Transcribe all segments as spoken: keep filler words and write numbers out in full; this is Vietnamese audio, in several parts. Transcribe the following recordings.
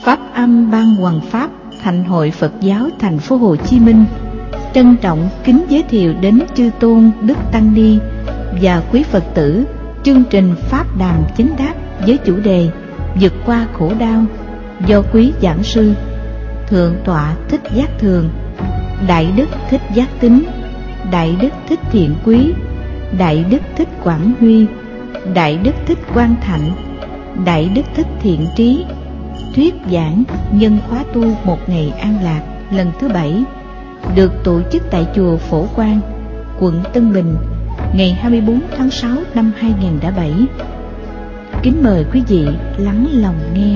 Pháp Âm Ban Hoằng Pháp Thạnh hội Phật giáo Thành phố Hồ Chí Minh trân trọng kính giới thiệu đến chư tôn Đức Tăng Ni và quý Phật tử chương trình Pháp Đàm Chánh Đáp với chủ đề Vượt qua khổ đau do quý giảng sư Thượng tọa Thích Giác Thường, Đại Đức Thích Giác Tín, Đại Đức Thích Thiện Quý, Đại Đức Thích Quảng Huy, Đại Đức Thích Quang Thạnh, Đại Đức Thích Thiện Trí thuyết giảng nhân khóa tu một ngày an lạc lần thứ bảy, được tổ chức tại chùa Phổ Quang, quận Tân Bình, ngày hai mươi bốn tháng sáu năm hai nghìn không trăm lẻ bảy. Kính mời quý vị lắng lòng nghe.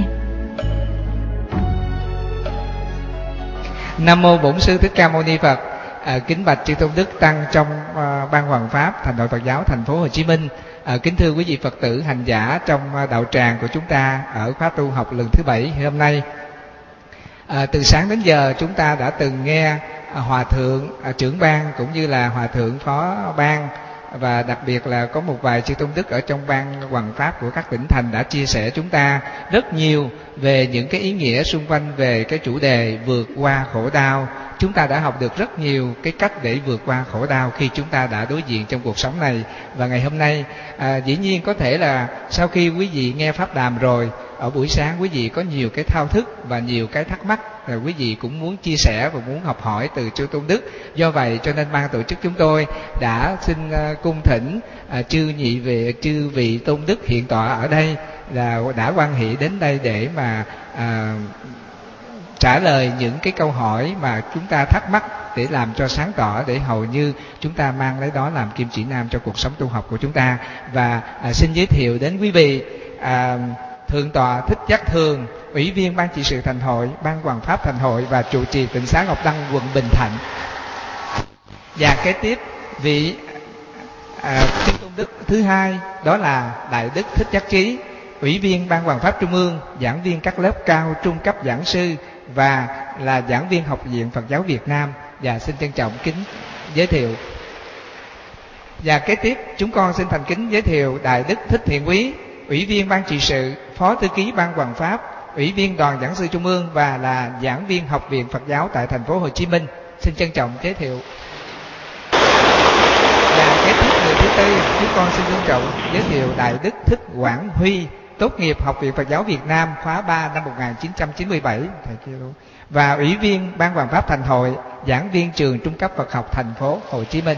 Nam mô Bổn Sư Thích Ca Mâu Ni Phật. À, kính bạch chư tôn đức tăng trong uh, ban Hoằng Pháp Thành hội Phật giáo Thành phố Hồ Chí Minh. À, kính thưa quý vị Phật tử hành giả trong uh, đạo tràng của chúng ta ở khóa tu học lần thứ bảy hôm nay. À, từ sáng đến giờ chúng ta đã từng nghe uh, hòa thượng uh, trưởng ban cũng như là hòa thượng phó ban, và đặc biệt là có một vài chư tôn đức ở trong ban Hoằng Pháp của các tỉnh thành đã chia sẻ chúng ta rất nhiều về những cái ý nghĩa xung quanh về cái chủ đề vượt qua khổ đau. Chúng ta đã học được rất nhiều cái cách để vượt qua khổ đau khi chúng ta đã đối diện trong cuộc sống này. Và ngày hôm nay à, dĩ nhiên có thể là sau khi quý vị nghe Pháp Đàm rồi, ở buổi sáng quý vị có nhiều cái thao thức và nhiều cái thắc mắc, rồi quý vị cũng muốn chia sẻ và muốn học hỏi từ chư tôn đức. Do vậy cho nên ban tổ chức chúng tôi đã xin uh, cung thỉnh uh, chư nhị vị chư vị tôn đức hiện tọa ở đây là đã hoan hỷ đến đây để mà uh, trả lời những cái câu hỏi mà chúng ta thắc mắc, để làm cho sáng tỏ, để hầu như chúng ta mang lấy đó làm kim chỉ nam cho cuộc sống tu học của chúng ta. Và à, xin giới thiệu đến quý vị à, Thượng tọa Thích Giác Thường, Ủy viên Ban trị sự Thành hội, Ban Hoằng Pháp Thành hội và trụ trì tịnh xá Ngọc Đăng, quận Bình Thạnh. Và kế tiếp vị à, chư tôn đức thứ hai đó là Đại Đức Thích Giác Trí, Ủy viên Ban Hoằng Pháp Trung ương, giảng viên các lớp cao trung cấp giảng sư và là giảng viên Học viện Phật giáo Việt Nam. Và xin trân trọng kính giới thiệu. Và kế tiếp chúng con xin thành kính giới thiệu Đại Đức Thích Thiện Quý, Ủy viên Ban trị sự, Phó thư ký Ban Hoằng Pháp, Ủy viên Đoàn giảng sư Trung ương và là giảng viên Học viện Phật giáo tại Thành phố Hồ Chí Minh. Xin trân trọng giới thiệu. Và kế tiếp người thứ tư chúng con xin trân trọng giới thiệu Đại Đức Thích Quảng Huy, tốt nghiệp Học viện Phật giáo Việt Nam khóa ba năm một nghìn chín trăm chín mươi bảy, thầy kia luôn, và Ủy viên Ban Hoằng Pháp Thành hội, giảng viên trường Trung cấp Phật học Thành phố Hồ Chí Minh.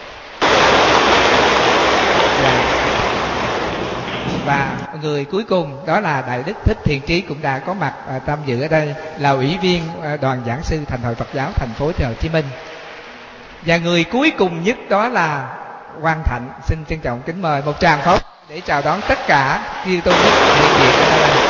Và, và người cuối cùng đó là Đại Đức Thích Thiện Trí, cũng đã có mặt à, tham dự ở đây, là Ủy viên à, Đoàn giảng sư Thành hội Phật giáo Thành phố Hồ Chí Minh. Và người cuối cùng nhất đó là Quang Thạnh. Xin trân trọng kính mời một tràng pháo để chào đón tất cả chư tôn đức hiện diện ở đây.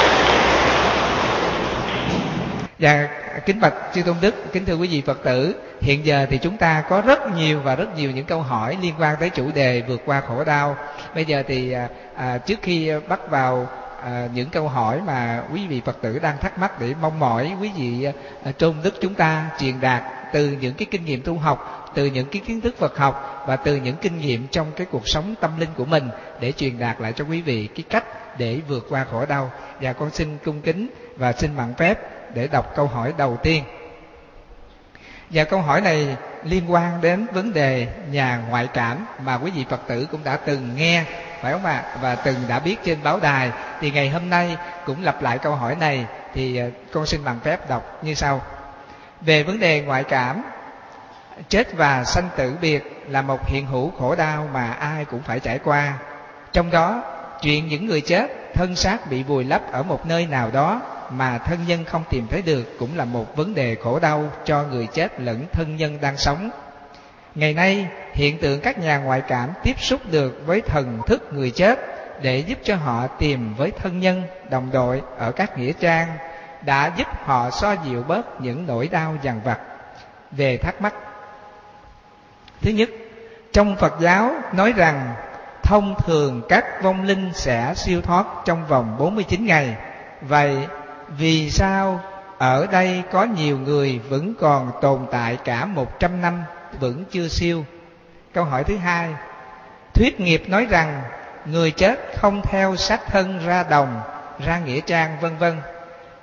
Và kính bạch chư tôn đức, kính thưa quý vị Phật tử, hiện giờ thì chúng ta có rất nhiều và rất nhiều những câu hỏi liên quan tới chủ đề vượt qua khổ đau. Bây giờ thì à, trước khi bắt vào à, những câu hỏi mà quý vị Phật tử đang thắc mắc, để mong mỏi quý vị à, tôn đức chúng ta truyền đạt từ những cái kinh nghiệm tu học, từ những cái kiến thức Phật học và từ những kinh nghiệm trong cái cuộc sống tâm linh của mình, để truyền đạt lại cho quý vị cái cách để vượt qua khổ đau. Và con xin cung kính và xin mạn phép để đọc câu hỏi đầu tiên. Và câu hỏi này liên quan đến vấn đề nhà ngoại cảm mà quý vị Phật tử cũng đã từng nghe, phải không ạ? Và từng đã biết trên báo đài. Thì ngày hôm nay cũng lặp lại câu hỏi này, thì con xin mạn phép đọc như sau. Về vấn đề ngoại cảm, chết và sanh tử biệt là một hiện hữu khổ đau mà ai cũng phải trải qua. Trong đó, chuyện những người chết, thân xác bị vùi lấp ở một nơi nào đó mà thân nhân không tìm thấy được cũng là một vấn đề khổ đau cho người chết lẫn thân nhân đang sống. Ngày nay, hiện tượng các nhà ngoại cảm tiếp xúc được với thần thức người chết để giúp cho họ tìm với thân nhân, đồng đội ở các nghĩa trang đã giúp họ xoa dịu bớt những nỗi đau dằn vặt. Về thắc mắc, thứ nhất, trong Phật giáo nói rằng thông thường các vong linh sẽ siêu thoát trong vòng bốn mươi chín ngày. Vậy vì sao ở đây có nhiều người vẫn còn tồn tại cả một trăm năm vẫn chưa siêu? Câu hỏi thứ hai, thuyết nghiệp nói rằng người chết không theo xác thân ra đồng, ra nghĩa trang vân vân.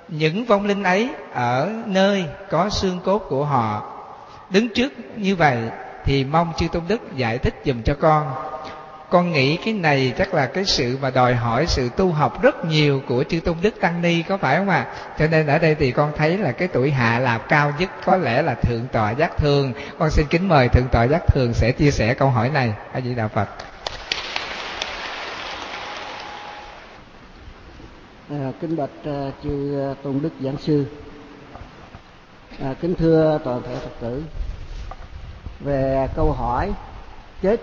những vong linh ấy ở nơi có xương cốt của họ. Đứng trước như vậy thì mong chư Tôn Đức giải thích dùm cho con. Con nghĩ cái này chắc là cái sự mà đòi hỏi sự tu học rất nhiều của chư Tôn Đức Tăng Ni, có phải không ạ? À? Cho nên ở đây thì con thấy là cái tuổi hạ lạp cao nhất có lẽ là Thượng tọa Giác Thường. Con xin kính mời Thượng tọa Giác Thường sẽ chia sẻ câu hỏi này. A Di Đà Phật. À, kính bạch uh, chư Tôn Đức Giảng Sư, à, kính thưa toàn thể Phật tử, về câu hỏi chết,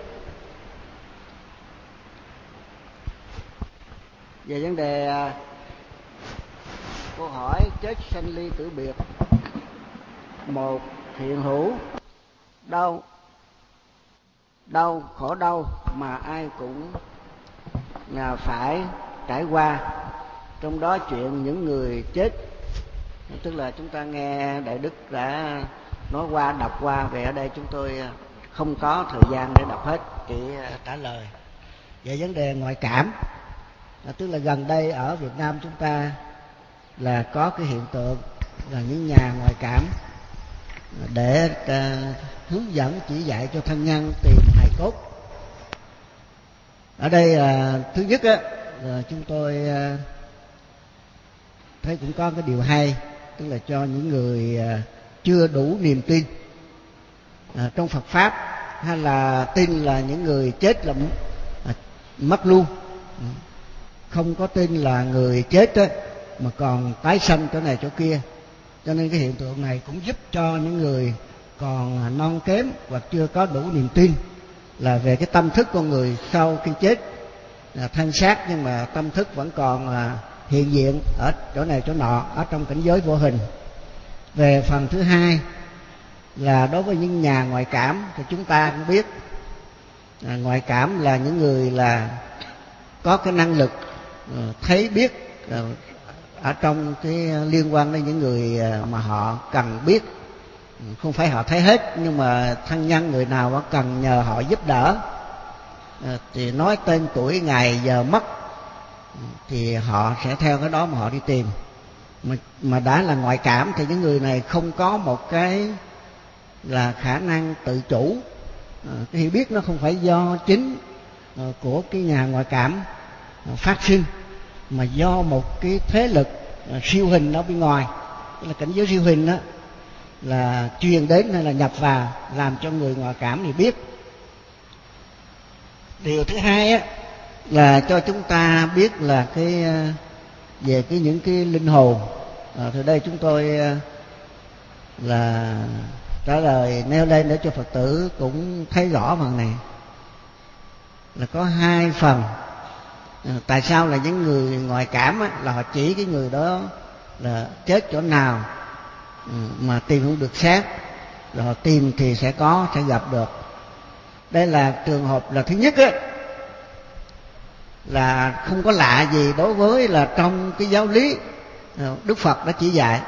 về vấn đề uh, câu hỏi chết sanh ly tử biệt, một hiện hữu đau đau khổ đau mà ai cũng là phải trải qua. Trong đó chuyện những người chết, tức là chúng ta nghe Đại Đức đã nói qua, đọc qua, về ở đây chúng tôi không có thời gian để đọc hết, chỉ trả lời về vấn đề ngoại cảm. Tức là gần đây ở Việt Nam chúng ta là có cái hiện tượng là những nhà ngoại cảm để hướng dẫn chỉ dạy cho thân nhân tìm hài cốt. Ở đây là thứ nhất á, là chúng tôi thấy cũng có cái điều hay, tức là cho những người chưa đủ niềm tin à, trong Phật pháp, hay là tin là những người chết là à, mất luôn, không có tin là người chết á, mà còn tái sanh chỗ này chỗ kia. Cho nên cái hiện tượng này cũng giúp cho những người còn non kém hoặc chưa có đủ niềm tin là về cái tâm thức con người sau khi chết là thân xác, nhưng mà tâm thức vẫn còn là hiện diện ở chỗ này chỗ nọ, ở trong cảnh giới vô hình. Về phần thứ hai là đối với những nhà ngoại cảm thì chúng ta cũng biết à, ngoại cảm là những người là có cái năng lực à, thấy biết à, ở trong cái liên quan đến những người mà họ cần biết. Không phải họ thấy hết, nhưng mà thân nhân người nào mà cần nhờ họ giúp đỡ à, thì nói tên tuổi ngày giờ mất thì họ sẽ theo cái đó mà họ đi tìm. Mà, mà đã là ngoại cảm thì những người này không có một cái là khả năng tự chủ. À, cái hiểu biết nó không phải do chính à, của cái nhà ngoại cảm à, phát sinh, mà do một cái thế lực à, siêu hình ở bên ngoài, tức là cảnh giới siêu hình đó là truyền đến hay là nhập vào, làm cho người ngoại cảm thì biết. Điều thứ hai á là cho chúng ta biết là cái về cái những cái linh hồn. À, từ đây chúng tôi là trả lời nêu lên để cho Phật tử cũng thấy rõ phần này, là có hai phần. À, tại sao là những người ngoại cảm á, là họ chỉ cái người đó là chết chỗ nào mà tìm không được xác, rồi họ tìm thì sẽ có, sẽ gặp được. Đây là trường hợp là thứ nhất á, là không có lạ gì đối với là trong cái giáo lý Đức Phật đã chỉ dạy.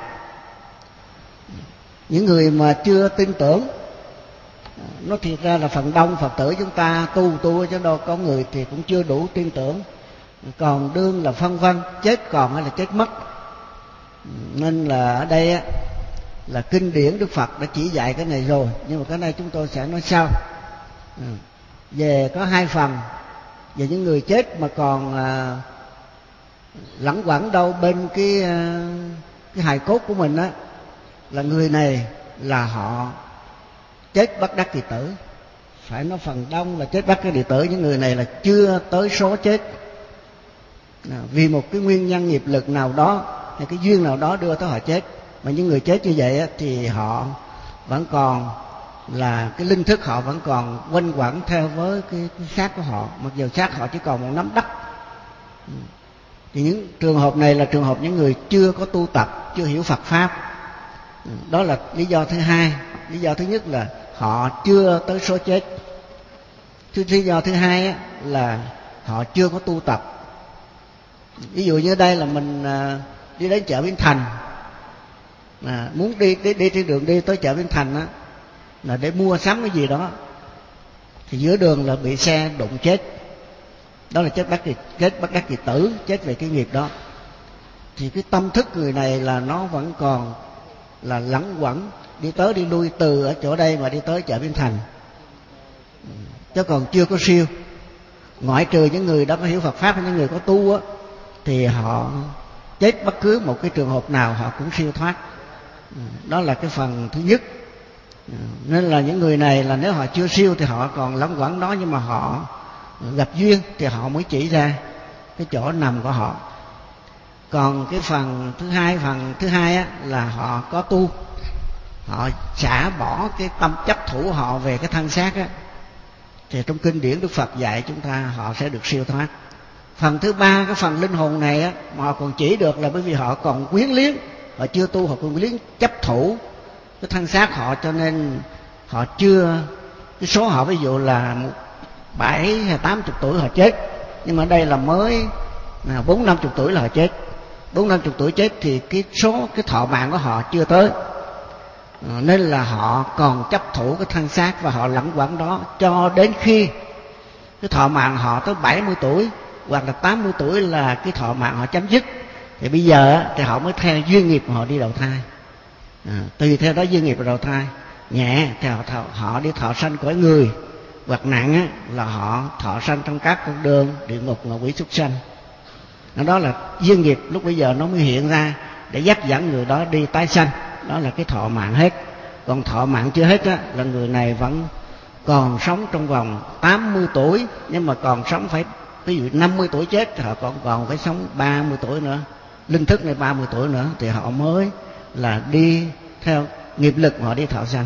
Những người mà chưa tin tưởng, nó thiệt ra là phần đông Phật tử chúng ta tu tu chứ đâu có người thì cũng chưa đủ tin tưởng, còn đương là phân vân chết còn hay là chết mất. Nên là ở đây á, là kinh điển Đức Phật đã chỉ dạy cái này rồi, nhưng mà cái này chúng tôi sẽ nói sau. Về có hai phần, về những người chết mà còn à, lẳng quẩn đâu bên cái à, cái hài cốt của mình á, là người này là họ chết bất đắc kỳ tử. Phải nói phần đông là chết bất đắc kỳ tử, những người này là chưa tới số chết à, vì một cái nguyên nhân nghiệp lực nào đó hay cái duyên nào đó đưa tới họ chết. Mà những người chết như vậy á, thì họ vẫn còn là cái linh thức họ vẫn còn quanh quẩn theo với cái, cái xác của họ, mặc dù xác họ chỉ còn một nắm đất. Thì những trường hợp này là trường hợp những người chưa có tu tập, chưa hiểu Phật pháp. Đó là lý do thứ hai. Lý do thứ nhất là họ chưa tới số chết. Lý do thứ hai á, là họ chưa có tu tập. Ví dụ như đây là mình đi đến chợ Bến Thành, à, muốn đi, đi đi trên đường đi tới chợ Bến Thành á, là để mua sắm cái gì đó, thì giữa đường là bị xe đụng chết. Đó là chết bất kỳ chết bất đắc kỳ tử, chết về cái nghiệp đó. thì cái tâm thức người này là nó vẫn còn là lẳng quẩn, đi tới đi lui từ ở chỗ đây mà đi tới chợ Bến Thành, chứ còn chưa có siêu. Ngoại trừ những người đã có hiểu Phật pháp, những người có tu á, thì họ chết bất cứ một cái trường hợp nào họ cũng siêu thoát. Đó là cái phần thứ nhất. Nên là những người này là nếu họ chưa siêu thì họ còn lẳng quẩn đó, nhưng mà họ gặp duyên thì họ mới chỉ ra cái chỗ nằm của họ. Còn cái phần thứ hai, phần thứ hai á, là họ có tu, họ xả bỏ cái tâm chấp thủ họ về cái thân xác á, thì trong kinh điển Đức Phật dạy chúng ta họ sẽ được siêu thoát. Phần thứ ba, cái phần linh hồn này á, mà họ còn chỉ được là bởi vì họ còn quyến liếng, họ chưa tu, họ còn quyến liếng chấp thủ cái thân xác họ, cho nên họ chưa, cái số họ ví dụ là bảy hay tám chục tuổi họ chết, nhưng mà đây là mới bốn năm chục tuổi là họ chết. Bốn năm chục tuổi chết thì cái số cái thọ mạng của họ chưa tới, à, nên là họ còn chấp thủ cái thân xác và họ lẳng quẩn đó cho đến khi cái thọ mạng họ tới bảy mươi tuổi hoặc là tám mươi tuổi là cái thọ mạng họ chấm dứt. Thì bây giờ thì họ mới theo duyên nghiệp mà họ đi đầu thai, à, tùy theo đó duyên nghiệp đầu thai. Nhẹ thì họ, thọ, họ đi thọ sanh cõi người, hoặc nặng á, là họ thọ sanh trong các con đường địa ngục, ngạ quỷ, súc sanh. Đó là duyên nghiệp lúc bây giờ nó mới hiện ra để dắt dẫn người đó đi tái sanh. Đó là cái thọ mạng hết. Còn thọ mạng chưa hết á, là người này vẫn còn sống trong vòng tám mươi tuổi, nhưng mà còn sống phải, ví dụ năm mươi tuổi chết thì họ còn còn phải sống ba mươi tuổi nữa, linh thức này ba mươi tuổi nữa thì họ mới là đi theo nghiệp lực mà họ đi thọ sanh.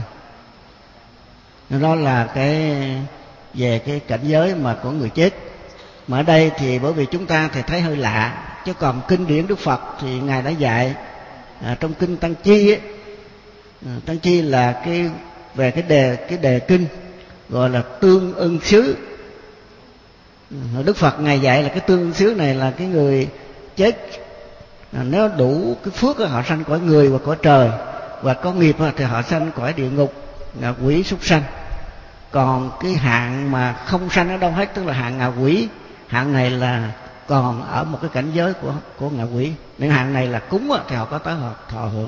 Đó là cái về cái cảnh giới mà của người chết. Mà ở đây thì bởi vì chúng ta thì thấy hơi lạ, chứ còn kinh điển Đức Phật thì Ngài đã dạy à, trong kinh Tăng Chi ấy, à, Tăng Chi là cái về cái đề cái đề kinh gọi là tương ưng xứ. à, Đức Phật Ngài dạy là cái tương ưng xứ này là cái người chết à, nếu đủ cái phước đó, họ sanh cõi người hoặc cõi trời, và có nghiệp thì họ sanh cõi địa ngục, ngạ quỷ, súc sanh. Còn cái hạng mà không sanh ở đâu hết, tức là hạng ngạ quỷ, hạng này là còn ở một cái cảnh giới của của ngạ quỷ. Nên hạng này là cúng thì họ có tới họ thọ hưởng.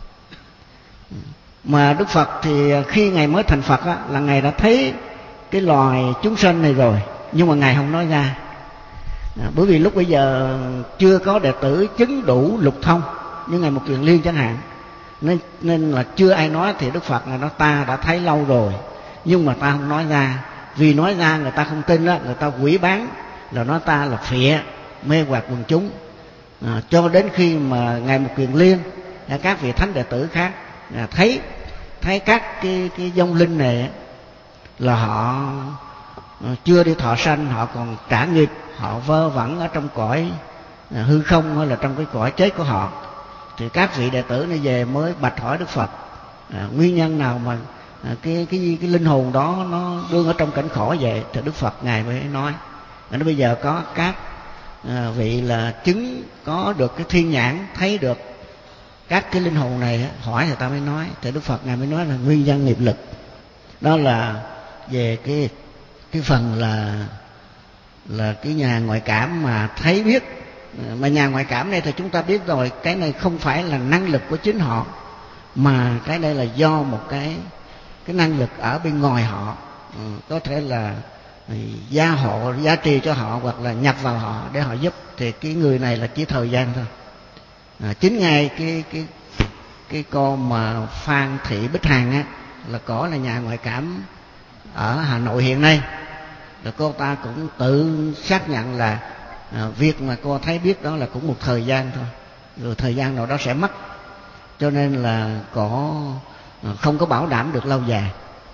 Mà Đức Phật thì khi Ngài mới thành Phật á, là Ngài đã thấy cái loài chúng sanh này rồi, nhưng mà Ngài không nói ra. À, bởi vì lúc bây giờ chưa có đệ tử chứng đủ lục thông như Ngài Mục Kiền Liên chẳng hạn, nên nên là chưa ai nói. Thì Đức Phật Ngài nói ta đã thấy lâu rồi, nhưng mà ta không nói ra. Vì nói ra người ta không tin đó, người ta quỷ bán là nói ta là phịa, mê hoặc quần chúng. à, cho đến khi mà Ngài Mục Kiền Liên và các vị thánh đệ tử khác à, thấy thấy các cái cái vong linh này là họ à, chưa đi thọ sanh, họ còn trả nghiệp, họ vơ vẩn ở trong cõi à, hư không hay là trong cái cõi chết của họ. Thì các vị đệ tử này về mới bạch hỏi Đức Phật à, nguyên nhân nào mà à, cái cái cái linh hồn đó nó đương ở trong cảnh khổ vậy. Thì Đức Phật Ngài mới nói nó bây giờ có các à, vị là chứng có được cái thiên nhãn, thấy được các cái linh hồn này, hỏi người ta mới nói. Thì Đức Phật Ngài mới nói là nguyên nhân nghiệp lực. Đó là về cái cái phần là là cái nhà ngoại cảm mà thấy biết. Mà nhà ngoại cảm này thì chúng ta biết rồi, cái này không phải là năng lực của chính họ, mà cái đây là do một cái cái năng lực ở bên ngoài họ, ừ, có thể là gia hộ, gia trì cho họ, hoặc là nhập vào họ để họ giúp. Thì cái người này là chỉ thời gian thôi. à, chính ngay cái cái cái con mà Phan Thị Bích Hằng á, là cổ là nhà ngoại cảm ở Hà Nội hiện nay, rồi cô ta cũng tự xác nhận là à, việc mà cô thấy biết đó là cũng một thời gian thôi, rồi thời gian nào đó sẽ mất, cho nên là cổ không có bảo đảm được lâu dài.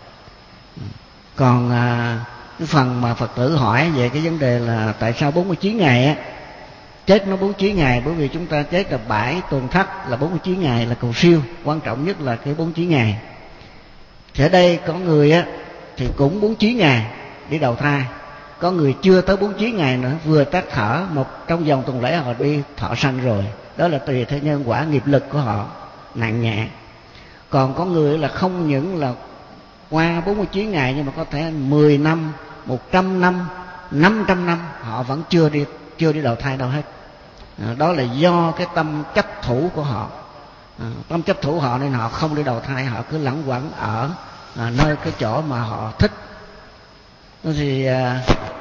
Còn à, cái phần mà Phật tử hỏi về cái vấn đề là tại sao bốn mươi chín ngày á, chết nó bốn mươi chín ngày, bởi vì chúng ta chết là bảy tuần thất là bốn mươi chín ngày là cầu siêu, quan trọng nhất là cái bốn mươi chín ngày. Thì ở đây có người á thì cũng bốn mươi chín ngày đi đầu thai, có người chưa tới bốn mươi chín ngày nữa, vừa tắt thở một trong vòng tuần lễ họ đi thọ sanh rồi. Đó là tùy theo nhân quả nghiệp lực của họ nặng nhẹ. Còn có người là không những là qua bốn mươi chín ngày, nhưng mà có thể mười năm, một trăm năm, năm trăm năm họ vẫn chưa đi chưa đi đầu thai đâu hết. À, đó là do cái tâm chấp thủ của họ. À, tâm chấp thủ họ nên họ không đi đầu thai, họ cứ lẳng quẩn ở à, nơi cái chỗ mà họ thích. Đó thì, à,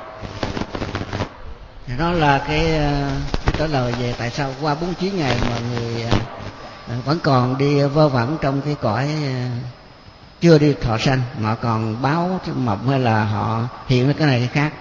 thì đó là cái, à, cái trả lời về tại sao qua bốn mươi chín ngày mà người à, vẫn còn đi vơ vẩn trong cái cõi à, chưa đi thọ sanh, mà còn báo mộng hay là họ hiện ra cái này cái khác.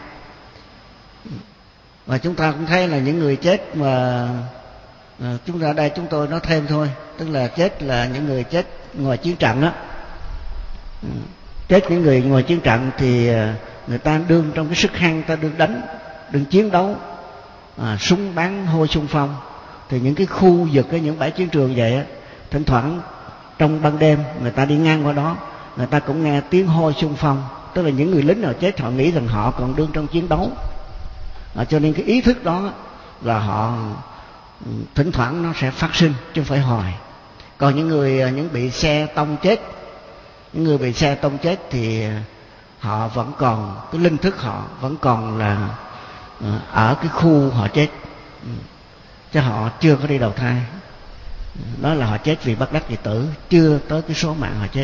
Và chúng ta cũng thấy là những người chết mà à, chúng ta ở đây chúng tôi nói thêm thôi, tức là chết là những người chết ngoài chiến trận đó. Chết những người ngoài chiến trận thì người ta đương trong cái sức hăng, ta đương đánh, đương chiến đấu, à, súng bắn hôi xung phong. Thì những cái khu vực, cái những bãi chiến trường vậy á, thỉnh thoảng trong ban đêm người ta đi ngang qua đó, người ta cũng nghe tiếng hôi xung phong, tức là những người lính nào chết họ nghĩ rằng họ còn đương trong chiến đấu. À, cho nên cái ý thức đó là họ thỉnh thoảng nó sẽ phát sinh chứ không phải hoài. Còn những người những bị xe tông chết, những người bị xe tông chết thì họ vẫn còn, cái linh thức họ vẫn còn là ở cái khu họ chết, chứ họ chưa có đi đầu thai. Đó là họ chết vì bất đắc kỳ tử, chưa tới cái số mạng họ chết.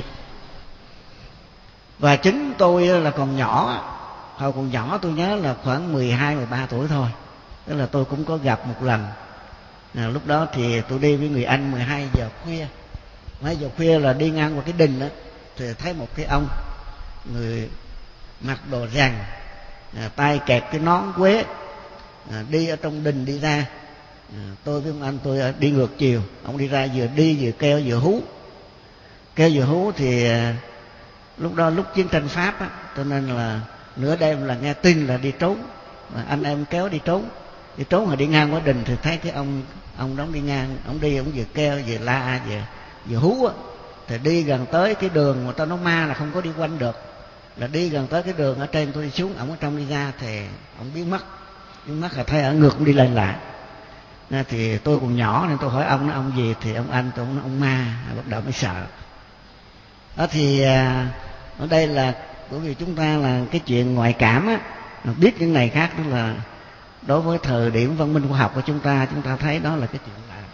Và chính tôi là còn nhỏ, hồi còn nhỏ tôi nhớ là khoảng mười hai mười ba tuổi thôi, tức là tôi cũng có gặp một lần. À, lúc đó thì tôi đi với người anh mười hai giờ khuya, mười hai giờ khuya là đi ngang qua cái đình đó, thì thấy một cái ông người mặc đồ rằn, à, tay kẹp cái nón quế, à, đi ở trong đình đi ra. À, tôi với ông anh tôi đi ngược chiều, ông đi ra vừa đi vừa kêu vừa hú, kêu vừa hú thì à, lúc đó lúc chiến tranh Pháp á, cho nên là nửa đêm là nghe tin là đi trốn, à, anh em kéo đi trốn, đi trốn rồi đi ngang qua đình thì thấy cái ông ông đó đi ngang, ông đi ông vừa kêu vừa la vừa vừa hú á, thì đi gần tới cái đường mà tao nói ma là không có đi quanh được, là đi gần tới cái đường ở trên tôi đi xuống, ông ở trong đi ra thì ông biến mất, biến mất là thấy ở ngược cũng đi lên lại. Nên thì tôi còn nhỏ nên tôi hỏi ông nó ông gì, thì ông anh tôi nói ông ma, bắt đầu mới sợ. Đó thì ở đây là bởi vì chúng ta là cái chuyện ngoại cảm á, biết những này khác, đó là đối với thời điểm văn minh khoa học của chúng ta, chúng ta thấy đó là cái chuyện lạ.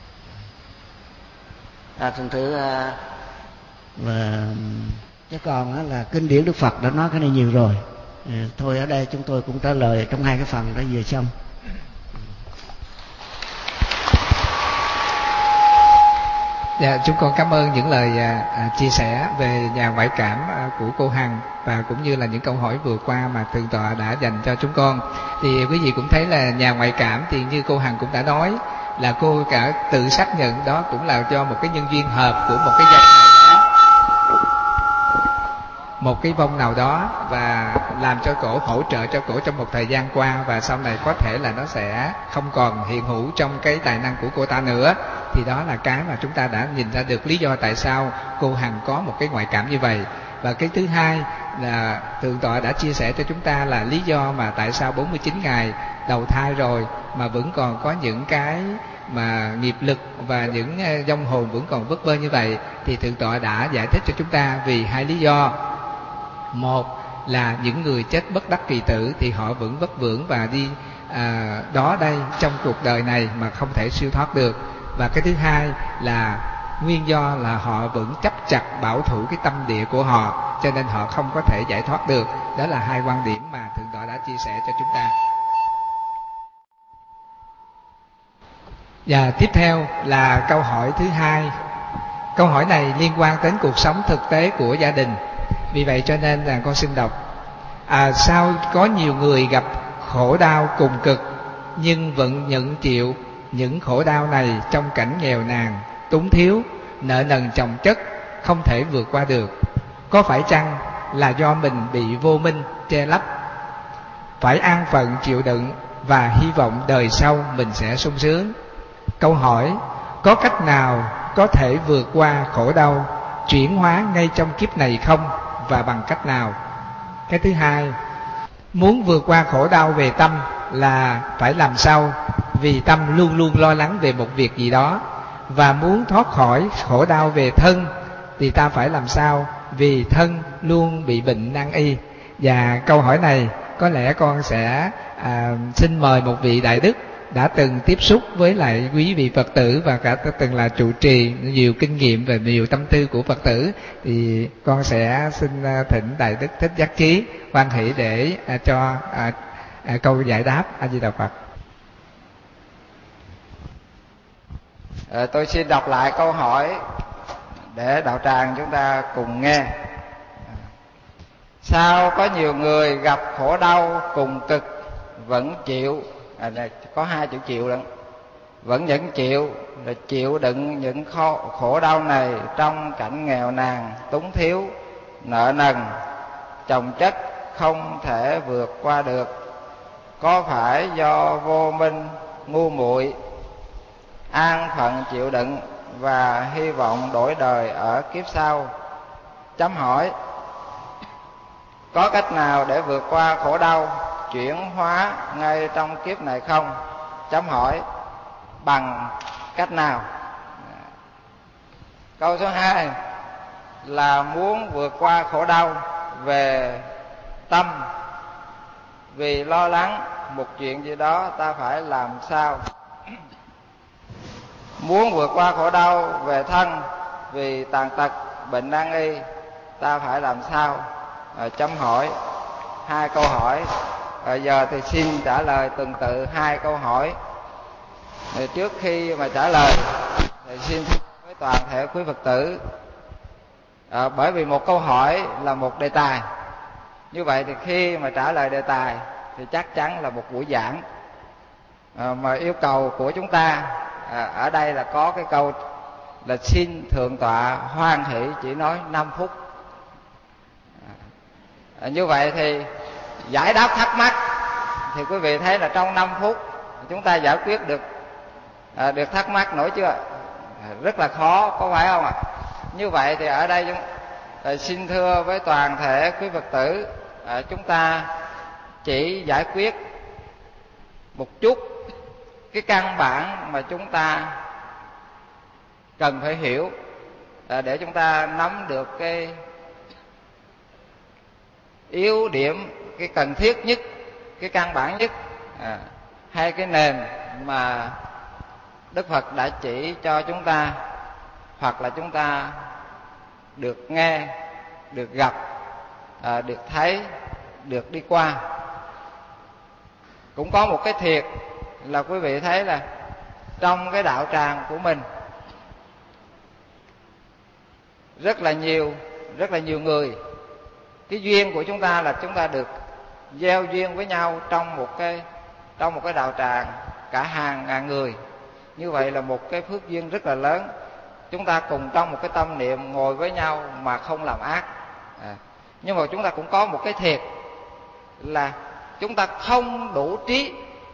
À, thành thử à, và chứ còn á, là kinh điển Đức Phật đã nói cái này nhiều rồi. À, thôi ở đây chúng tôi cũng trả lời trong hai cái phần đó vừa xong. Dạ, chúng con cảm ơn những lời à, chia sẻ về nhà ngoại cảm à, của cô Hằng, và cũng như là những câu hỏi vừa qua mà thượng tọa đã dành cho chúng con. Thì quý vị cũng thấy là nhà ngoại cảm thì như cô Hằng cũng đã nói là cô cả tự xác nhận đó cũng là do một cái nhân duyên hợp của một cái vong nào đó, một cái vong nào đó, và làm cho cổ, hỗ trợ cho cổ trong một thời gian qua, và sau này có thể là nó sẽ không còn hiện hữu trong cái tài năng của cô ta nữa. Thì đó là cái mà chúng ta đã nhìn ra được lý do tại sao cô Hằng có một cái ngoại cảm như vậy. Và cái thứ hai là thượng tọa đã chia sẻ cho chúng ta là lý do mà tại sao bốn mươi chín ngày đầu thai rồi mà vẫn còn có những cái mà nghiệp lực và những vong hồn vẫn còn vất vơ như vậy. Thì thượng tọa đã giải thích cho chúng ta vì hai lý do. Một là những người chết bất đắc kỳ tử thì họ vẫn vất vưởng và đi à, đó đây trong cuộc đời này mà không thể siêu thoát được. Và cái thứ hai là nguyên do là họ vẫn chấp chặt bảo thủ cái tâm địa của họ, cho nên họ không có thể giải thoát được. Đó là hai quan điểm mà thượng tọa đã chia sẻ cho chúng ta. Và tiếp theo là câu hỏi thứ hai. Câu hỏi này liên quan đến cuộc sống thực tế của gia đình, vì vậy cho nên là con xin đọc. À, sao có nhiều người gặp khổ đau cùng cực nhưng vẫn nhận chịu những khổ đau này trong cảnh nghèo nàn, túng thiếu, nợ nần chồng chất, không thể vượt qua được? Có phải chăng là do mình bị vô minh che lấp? Phải an phận chịu đựng và hy vọng đời sau mình sẽ sung sướng. Câu hỏi: có cách nào có thể vượt qua khổ đau, chuyển hóa ngay trong kiếp này không, và bằng cách nào? Cái thứ hai, muốn vượt qua khổ đau về tâm là phải làm sao? Vì tâm luôn luôn lo lắng về một việc gì đó. Và muốn thoát khỏi khổ đau về thân thì ta phải làm sao? Vì thân luôn bị bệnh nan y. Và câu hỏi này có lẽ con sẽ à, xin mời một vị đại đức đã từng tiếp xúc với lại quý vị Phật tử và cả từng là trụ trì, nhiều kinh nghiệm và nhiều tâm tư của Phật tử, thì con sẽ xin thỉnh Đại Đức Thích Giác Chí hoan hỷ để cho à, à, câu giải đáp. A Di Đà Phật. À, tôi xin đọc lại câu hỏi để đạo tràng chúng ta cùng nghe. Sao có nhiều người gặp khổ đau cùng cực vẫn chịu, à, này, có hai chữ chịu lận, vẫn vẫn chịu, là chịu đựng những khổ, khổ đau này trong cảnh nghèo nàn, túng thiếu, nợ nần, chồng chất không thể vượt qua được? Có phải do vô minh, ngu muội, an phận chịu đựng và hy vọng đổi đời ở kiếp sau? Chấm hỏi. Có cách nào để vượt qua khổ đau, chuyển hóa ngay trong kiếp này không? Chấm hỏi. Bằng cách nào? Câu số hai là muốn vượt qua khổ đau về tâm, vì lo lắng một chuyện gì đó ta phải làm sao? Muốn vượt qua khổ đau về thân, vì tàn tật, bệnh nan y, ta phải làm sao? À, chấm hỏi. Hai câu hỏi. À, giờ thì xin trả lời từng tự hai câu hỏi. À, trước khi mà trả lời thì xin với toàn thể quý Phật tử, à, bởi vì một câu hỏi là một đề tài, như vậy thì khi mà trả lời đề tài thì chắc chắn là một buổi giảng. À, mà yêu cầu của chúng ta à, ở đây là có cái câu là xin thượng tọa hoan hỷ chỉ nói năm phút. À, như vậy thì giải đáp thắc mắc thì quý vị thấy là trong năm phút chúng ta giải quyết được à, được thắc mắc, nổi chưa? À, rất là khó, có phải không ạ? Như vậy thì ở đây chúng à, xin thưa với toàn thể quý Phật tử, à, chúng ta chỉ giải quyết một chút cái căn bản mà chúng ta cần phải hiểu, à, để chúng ta nắm được cái yếu điểm, cái cần thiết nhất, cái căn bản nhất, à, hai cái nền mà Đức Phật đã chỉ cho chúng ta, hoặc là chúng ta được nghe, được gặp, à, được thấy, được đi qua. Cũng có một cái thiệt là quý vị thấy là trong cái đạo tràng của mình rất là nhiều, rất là nhiều người, cái duyên của chúng ta là chúng ta được gieo duyên với nhau trong một cái trong một cái đạo tràng cả hàng ngàn người. Như vậy là một cái phước duyên rất là lớn. Chúng ta cùng trong một cái tâm niệm ngồi với nhau mà không làm ác. À, nhưng mà chúng ta cũng có một cái thiệt là chúng ta không đủ trí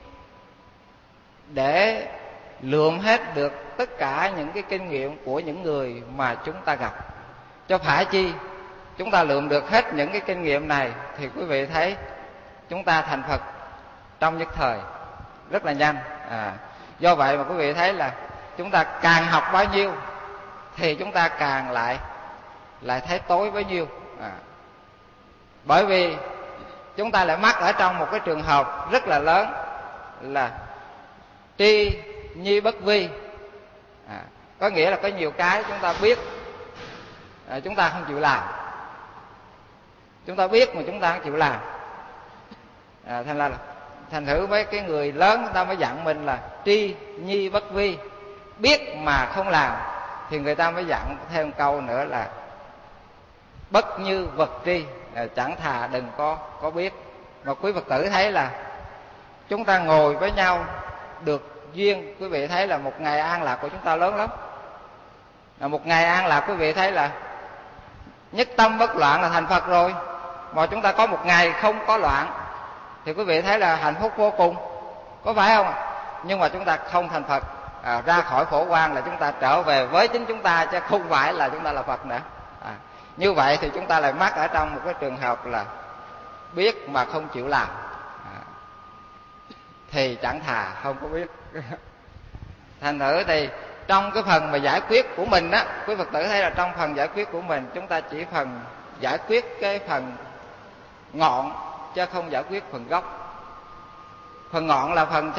để lượm hết được tất cả những cái kinh nghiệm của những người mà chúng ta gặp. Cho phải chi chúng ta lượm được hết những cái kinh nghiệm này thì quý vị thấy chúng ta thành Phật trong nhất thời rất là nhanh. À, do vậy mà quý vị thấy là chúng ta càng học bao nhiêu thì chúng ta càng lại lại thấy tối bấy nhiêu. À, bởi vì chúng ta lại mắc ở trong một cái trường hợp rất là lớn là tri nhi bất vi. À, có nghĩa là có nhiều cái chúng ta biết, à, chúng ta không chịu làm. Chúng ta biết mà chúng ta không chịu làm. À, thành ra là thành thử mấy cái người lớn người ta mới dặn mình là tri nhi bất vi, biết mà không làm. Thì người ta mới dặn thêm câu nữa là bất như vật tri, à, chẳng thà đừng có có biết. Mà quý Phật tử thấy là chúng ta ngồi với nhau được duyên, quý vị thấy là một ngày an lạc của chúng ta lớn lắm. Là một ngày an lạc quý vị thấy là nhất tâm bất loạn là thành Phật rồi. Mà chúng ta có một ngày không có loạn thì quý vị thấy là hạnh phúc vô cùng, có phải không ạ? Nhưng mà chúng ta không thành Phật, à, ra khỏi phổ quang là chúng ta trở về với chính chúng ta, chứ không phải là chúng ta là Phật nữa. À, như vậy thì chúng ta lại mắc ở trong một cái trường hợp là biết mà không chịu làm. À, thì chẳng thà không có biết. Thành thử thì trong cái phần mà giải quyết của mình á, quý Phật tử thấy là trong phần giải quyết của mình chúng ta chỉ phần giải quyết cái phần ngọn chứ không giải quyết phần gốc. Phần ngọn là phần sao?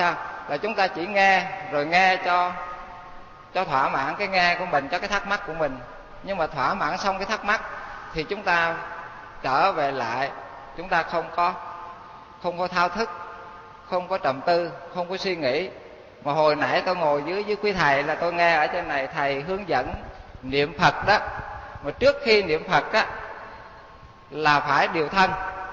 là chúng ta chỉ nghe, rồi nghe cho cho thỏa mãn cái nghe của mình, cho cái thắc mắc của mình. Nhưng mà thỏa mãn xong cái thắc mắc thì chúng ta trở về lại, chúng ta không có không có thao thức, không có trầm tư, không có suy nghĩ. Mà hồi nãy tôi ngồi dưới với quý thầy là tôi nghe ở trên này thầy hướng dẫn niệm Phật đó. Mà trước khi niệm Phật á là phải điều thân.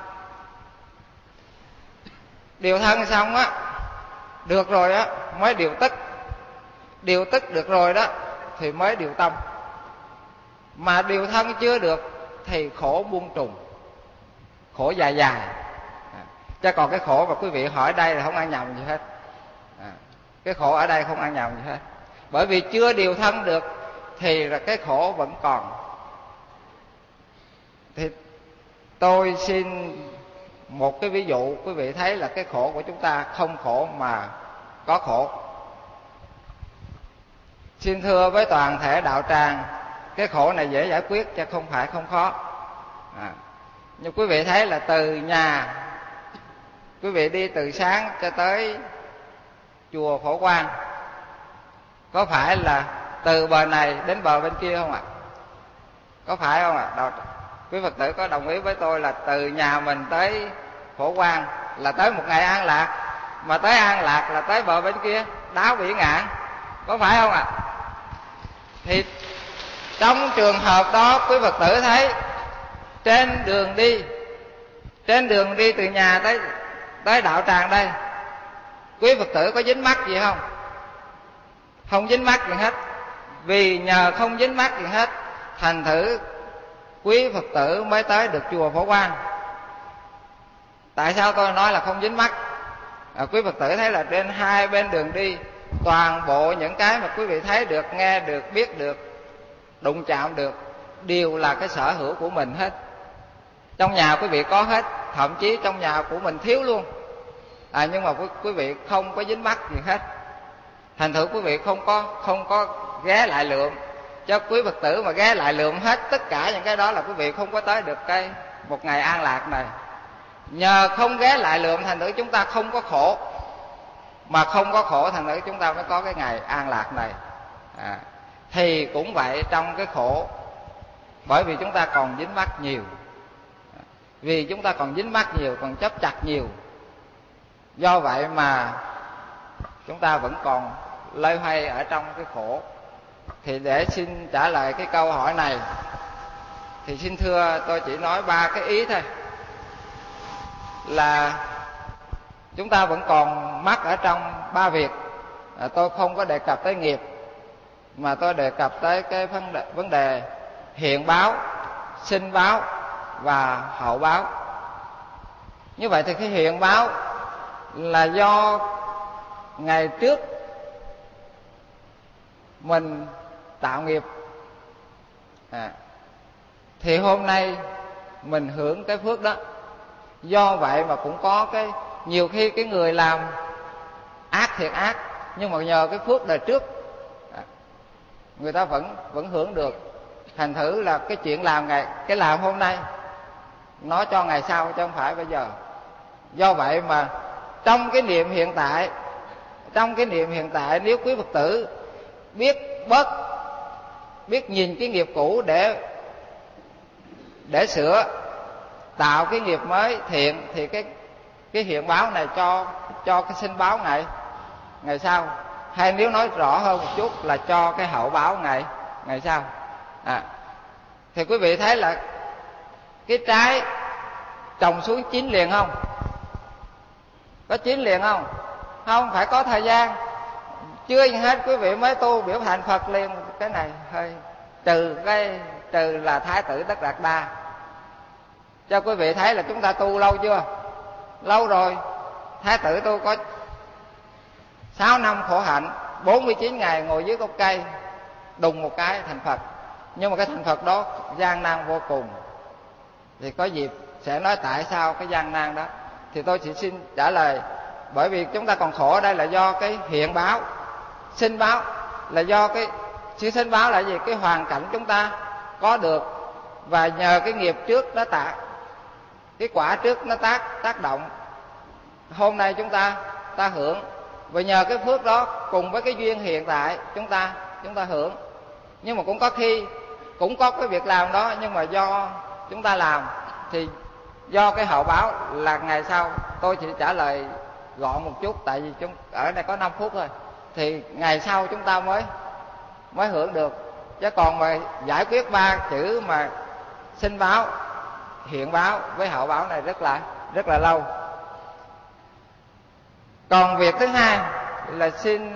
Điều thân xong á, được rồi á mới điều tức. Điều tức được rồi đó thì mới điều tâm. Mà điều thân chưa được thì khổ buông trùng, khổ dài dài. À, chứ còn cái khổ mà quý vị hỏi đây là không ăn nhầm gì hết. À, cái khổ ở đây không ăn nhầm gì hết. Bởi vì chưa điều thân được thì là cái khổ vẫn còn. Thì tôi xin một cái ví dụ, quý vị thấy là cái khổ của chúng ta không khổ mà có khổ. Xin thưa với toàn thể đạo tràng, cái khổ này dễ giải quyết chứ không phải không khó. À, nhưng quý vị thấy là từ nhà quý vị đi từ sáng cho tới chùa Phổ Quang, có phải là từ bờ này đến bờ bên kia không ạ? Có phải không ạ? Đạo, quý Phật tử có đồng ý với tôi là từ nhà mình tới Phổ Quang là tới một ngày an lạc, mà tới an lạc là tới bờ bên kia đáo Bỉ Ngạn, có phải không ạ? Thì trong trường hợp đó quý Phật tử thấy trên đường đi, trên đường đi từ nhà tới tới đạo tràng đây, quý Phật tử có dính mắc gì không? Không dính mắc gì hết. Vì nhờ không dính mắc gì hết, thành thử quý Phật tử mới tới được chùa Phổ Quang. Tại sao tôi nói là không dính mắc? À, quý Phật tử thấy là trên hai bên đường đi, toàn bộ những cái mà quý vị thấy được, nghe được, biết được, đụng chạm được, đều là cái sở hữu của mình hết. Trong nhà quý vị có hết, thậm chí trong nhà của mình thiếu luôn. À, nhưng mà quý, quý vị không có dính mắc gì hết. Thành thử quý vị không có không có ghé lại lượm. Cho quý Phật tử mà ghé lại lượm hết tất cả những cái đó là quý vị không có tới được cái một ngày an lạc này. Nhờ không ghé lại lượm thành thử chúng ta không có khổ, mà không có khổ thành thử chúng ta mới có cái ngày an lạc này. À, thì cũng vậy trong cái khổ, bởi vì chúng ta còn dính mắc nhiều. Vì chúng ta còn dính mắc nhiều, còn chấp chặt nhiều, do vậy mà chúng ta vẫn còn loay hoay ở trong cái khổ. Thì để xin trả lời cái câu hỏi này, thì xin thưa tôi chỉ nói ba cái ý thôi. Là chúng ta vẫn còn mắc ở trong ba việc. À, tôi không có đề cập tới nghiệp, mà tôi đề cập tới cái vấn đề, vấn đề hiện báo, sinh báo và hậu báo. Như vậy thì cái hiện báo là do ngày trước mình tạo nghiệp, à, thì hôm nay mình hưởng cái phước đó. Do vậy mà cũng có cái nhiều khi cái người làm ác thiệt ác, nhưng mà nhờ cái phước đời trước, à, người ta vẫn vẫn hưởng được. Thành thử là cái chuyện làm ngày cái làm hôm nay nó cho ngày sau chứ không phải bây giờ. Do vậy mà trong cái niệm hiện tại, trong cái niệm hiện tại nếu quý Phật tử biết bớt, biết nhìn cái nghiệp cũ để để sửa, tạo cái nghiệp mới thiện, thì cái cái hiện báo này cho cho cái sinh báo ngày ngày sau, hay nếu nói rõ hơn một chút là cho cái hậu báo ngày ngày sau. À, thì quý vị thấy là cái trái trồng xuống chín liền không? Có chín liền không? Không, phải có thời gian. Chưa hết quý vị mới tu biểu thành Phật liền. Cái này hơi trừ cái trừ là Thái tử Tất Đạt Đa. Cho quý vị thấy là chúng ta tu lâu chưa? Lâu rồi. Thái tử tu có sáu năm khổ hạnh, bốn mươi chín ngày ngồi dưới gốc cây, đùng một cái thành Phật. Nhưng mà cái thành Phật đó gian nan vô cùng. Thì có dịp sẽ nói tại sao cái gian nan đó. Thì tôi chỉ xin trả lời, bởi vì chúng ta còn khổ ở đây là do cái hiện báo. Sinh báo là do cái sự sinh báo là gì? Cái hoàn cảnh chúng ta có được, và nhờ cái nghiệp trước nó tạo, cái quả trước nó tác tác động, hôm nay chúng ta ta hưởng. Và nhờ cái phước đó cùng với cái duyên hiện tại chúng ta chúng ta hưởng. Nhưng mà cũng có khi cũng có cái việc làm đó, nhưng mà do chúng ta làm thì do cái hậu báo là ngày sau. Tôi chỉ trả lời gọn một chút, tại vì chúng ở đây có năm phút thôi, thì ngày sau chúng ta mới mới hưởng được. Chứ còn mà giải quyết ba chữ mà sinh báo, hiện báo với hậu báo này rất là rất là lâu. Còn việc thứ hai là xin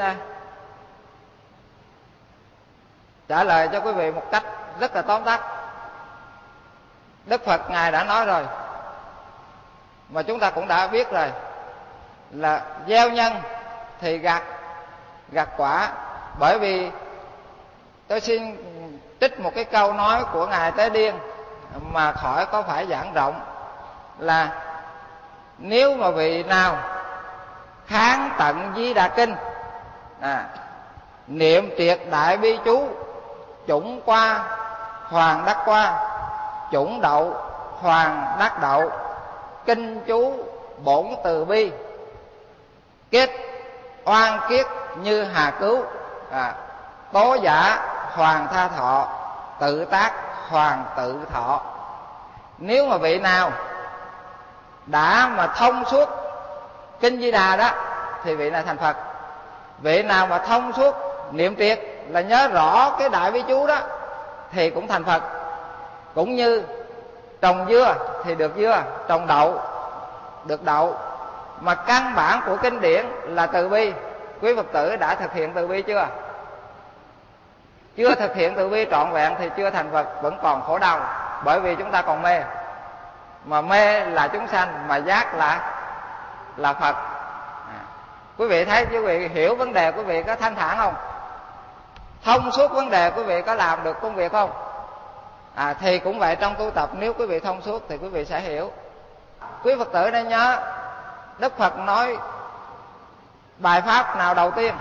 trả lời cho quý vị một cách rất là tóm tắt. Đức Phật Ngài đã nói rồi, mà chúng ta cũng đã biết rồi, là gieo nhân thì gặt gặt quả. Bởi vì tôi xin trích một cái câu nói của Ngài Tế Điên mà khỏi có phải giảng rộng, là nếu mà vị nào kháng tận Di Đà Kinh, à, niệm triệt đại bi chú, chủng qua hoàng đắc qua, chủng đậu hoàng đắc đậu, kinh chú bổn từ bi, kết oan kiết như hà cứu, à, tố giả hoàng tha thọ, tự tác hoàng tự thọ. Nếu mà vị nào đã mà thông suốt kinh Di Đà đó thì vị này thành Phật. Vị nào mà thông suốt niệm triệt là nhớ rõ cái đại bi chú đó thì cũng thành Phật. Cũng như trồng dưa thì được dưa, trồng đậu được đậu. Mà căn bản của kinh điển là từ bi. Quý Phật tử đã thực hiện từ bi chưa? Chưa thực hiện từ bi trọn vẹn thì chưa thành Phật, vẫn còn khổ đau. Bởi vì chúng ta còn mê. Mà mê là chúng sanh, mà giác là là Phật. À, quý vị thấy, quý vị hiểu vấn đề, quý vị có thanh thản không? Thông suốt vấn đề, quý vị có làm được công việc không? À, thì cũng vậy, trong tu tập nếu quý vị thông suốt thì quý vị sẽ hiểu. Quý Phật tử nên nhớ, Đức Phật nói bài pháp nào đầu tiên?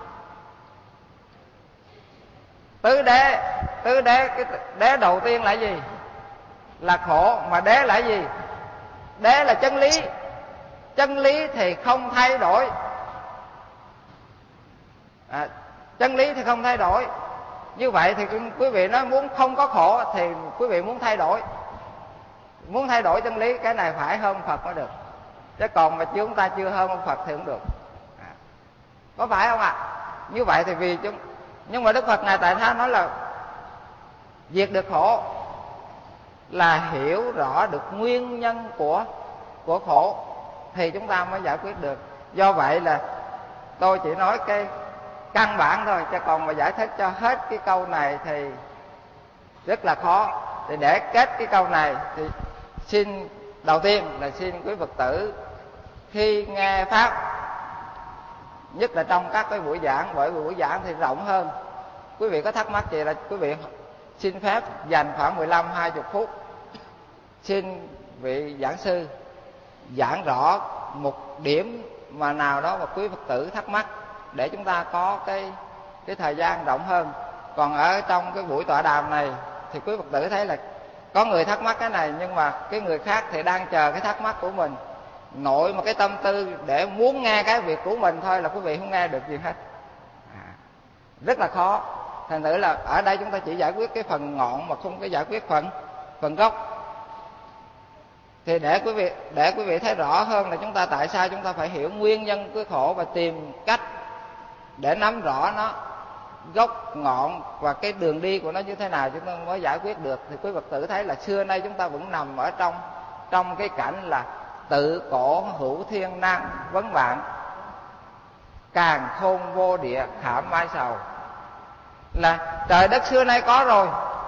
Tứ đế. Tứ đế, cái đế đầu tiên là gì? Là khổ. Mà đế là gì? Đế là chân lý. Chân lý thì không thay đổi. À, chân lý thì không thay đổi. Như vậy thì quý vị nói muốn không có khổ thì quý vị muốn thay đổi. Muốn thay đổi chân lý, cái này phải hơn Phật mới được. Chứ còn mà chúng ta chưa hơn ông Phật thì không được. À, có phải không ạ? À? Như vậy thì vì chúng. Nhưng mà Đức Phật Ngài tại sao nói là diệt được khổ là hiểu rõ được nguyên nhân của của khổ thì chúng ta mới giải quyết được. Do vậy là tôi chỉ nói cái căn bản thôi, chứ còn mà giải thích cho hết cái câu này thì rất là khó. Thì để kết cái câu này thì xin đầu tiên là xin quý Phật tử khi nghe pháp, nhất là trong các cái buổi giảng, bởi vì buổi giảng thì rộng hơn, quý vị có thắc mắc gì là quý vị xin phép dành khoảng mười lăm hai mươi phút, xin vị giảng sư giảng rõ một điểm mà nào đó mà quý Phật tử thắc mắc, để chúng ta có cái cái thời gian rộng hơn. Còn ở trong cái buổi tọa đàm này thì quý Phật tử thấy là có người thắc mắc cái này, nhưng mà cái người khác thì đang chờ cái thắc mắc của mình, nội một cái tâm tư để muốn nghe cái việc của mình thôi là quý vị không nghe được gì hết. À, rất là khó. Thành thử là ở đây chúng ta chỉ giải quyết cái phần ngọn mà không có giải quyết phần phần gốc. Thì để quý vị để quý vị thấy rõ hơn là chúng ta tại sao chúng ta phải hiểu nguyên nhân của khổ và tìm cách để nắm rõ nó gốc ngọn và cái đường đi của nó như thế nào chúng ta mới giải quyết được. Thì quý Phật tử thấy là xưa nay chúng ta vẫn nằm ở trong trong cái cảnh là tự cổ hữu thiên nan vấn vạn, càn khôn vô địa khảm mai sầu. Là trời đất xưa nay có rồi,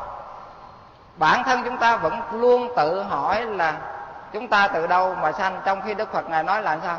bản thân chúng ta vẫn luôn tự hỏi là chúng ta từ đâu mà sanh. Trong khi Đức Phật Ngài nói là sao?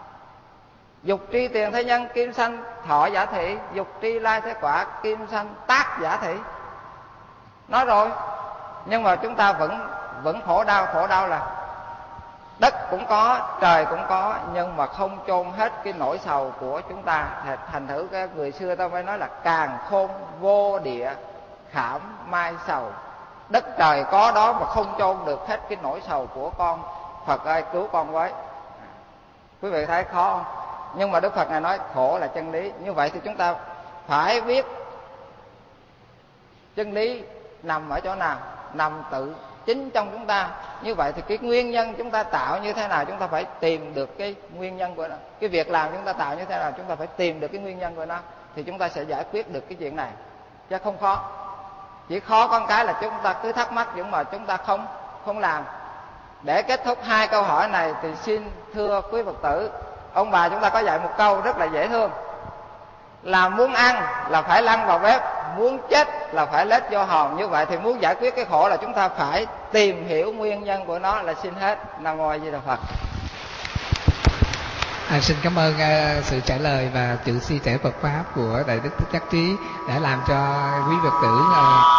Dục tri tiền thế nhân kim sanh thọ giả thị, dục tri lai thế quả kim sanh tác giả thị. Nói rồi, nhưng mà chúng ta vẫn vẫn khổ đau. Khổ đau là đất cũng có, trời cũng có, nhưng mà không chôn hết cái nỗi sầu của chúng ta. Thành thử cái người xưa ta mới nói là càn khôn vô địa khảm mai sầu. Đất trời có đó mà không chôn được hết cái nỗi sầu của con. Phật ơi cứu con với. Quý vị thấy khó không? Nhưng mà Đức Phật Ngài nói khổ là chân lý. Như vậy thì chúng ta phải biết chân lý nằm ở chỗ nào, nằm tự chính trong chúng ta. Như vậy thì cái nguyên nhân chúng ta tạo như thế nào, chúng ta phải tìm được cái nguyên nhân của nó. Cái việc làm chúng ta tạo như thế nào, chúng ta phải tìm được cái nguyên nhân của nó, thì chúng ta sẽ giải quyết được cái chuyện này, chứ không khó. Chỉ khó con cái là chúng ta cứ thắc mắc nhưng mà chúng ta không không làm. Để kết thúc hai câu hỏi này thì xin thưa quý Phật tử, ông bà chúng ta có dạy một câu rất là dễ thương, là muốn ăn là phải lăn vào bếp, muốn chết là phải lết vô hòm. Như vậy thì muốn giải quyết cái khổ là chúng ta phải tìm hiểu nguyên nhân của nó. Là xin hết. Nam Mô A Di Đà Phật. À, xin cảm ơn uh, sự trả lời và sự chia sẻ Phật pháp của Đại Đức Thích Giác Trí đã làm cho quý Phật tử uh,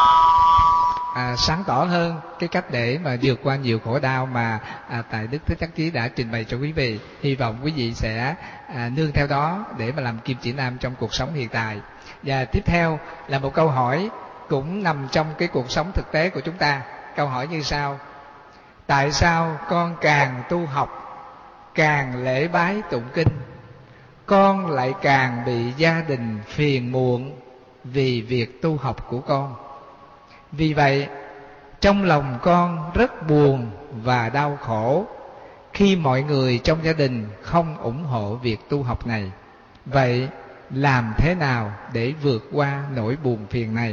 à, sáng tỏ hơn cái cách để mà vượt qua nhiều khổ đau mà à, Đại Đức Thích Giác Trí đã trình bày cho quý vị. Hy vọng quý vị sẽ à, nương theo đó để mà làm kim chỉ nam trong cuộc sống hiện tại. Và tiếp theo là một câu hỏi cũng nằm trong cái cuộc sống thực tế của chúng ta. Câu hỏi như sau: tại sao con càng tu học, càng lễ bái tụng kinh, con lại càng bị gia đình phiền muộn vì việc tu học của con? Vì vậy, trong lòng con rất buồn và đau khổ khi mọi người trong gia đình không ủng hộ việc tu học này. Vậy làm thế nào để vượt qua nỗi buồn phiền này?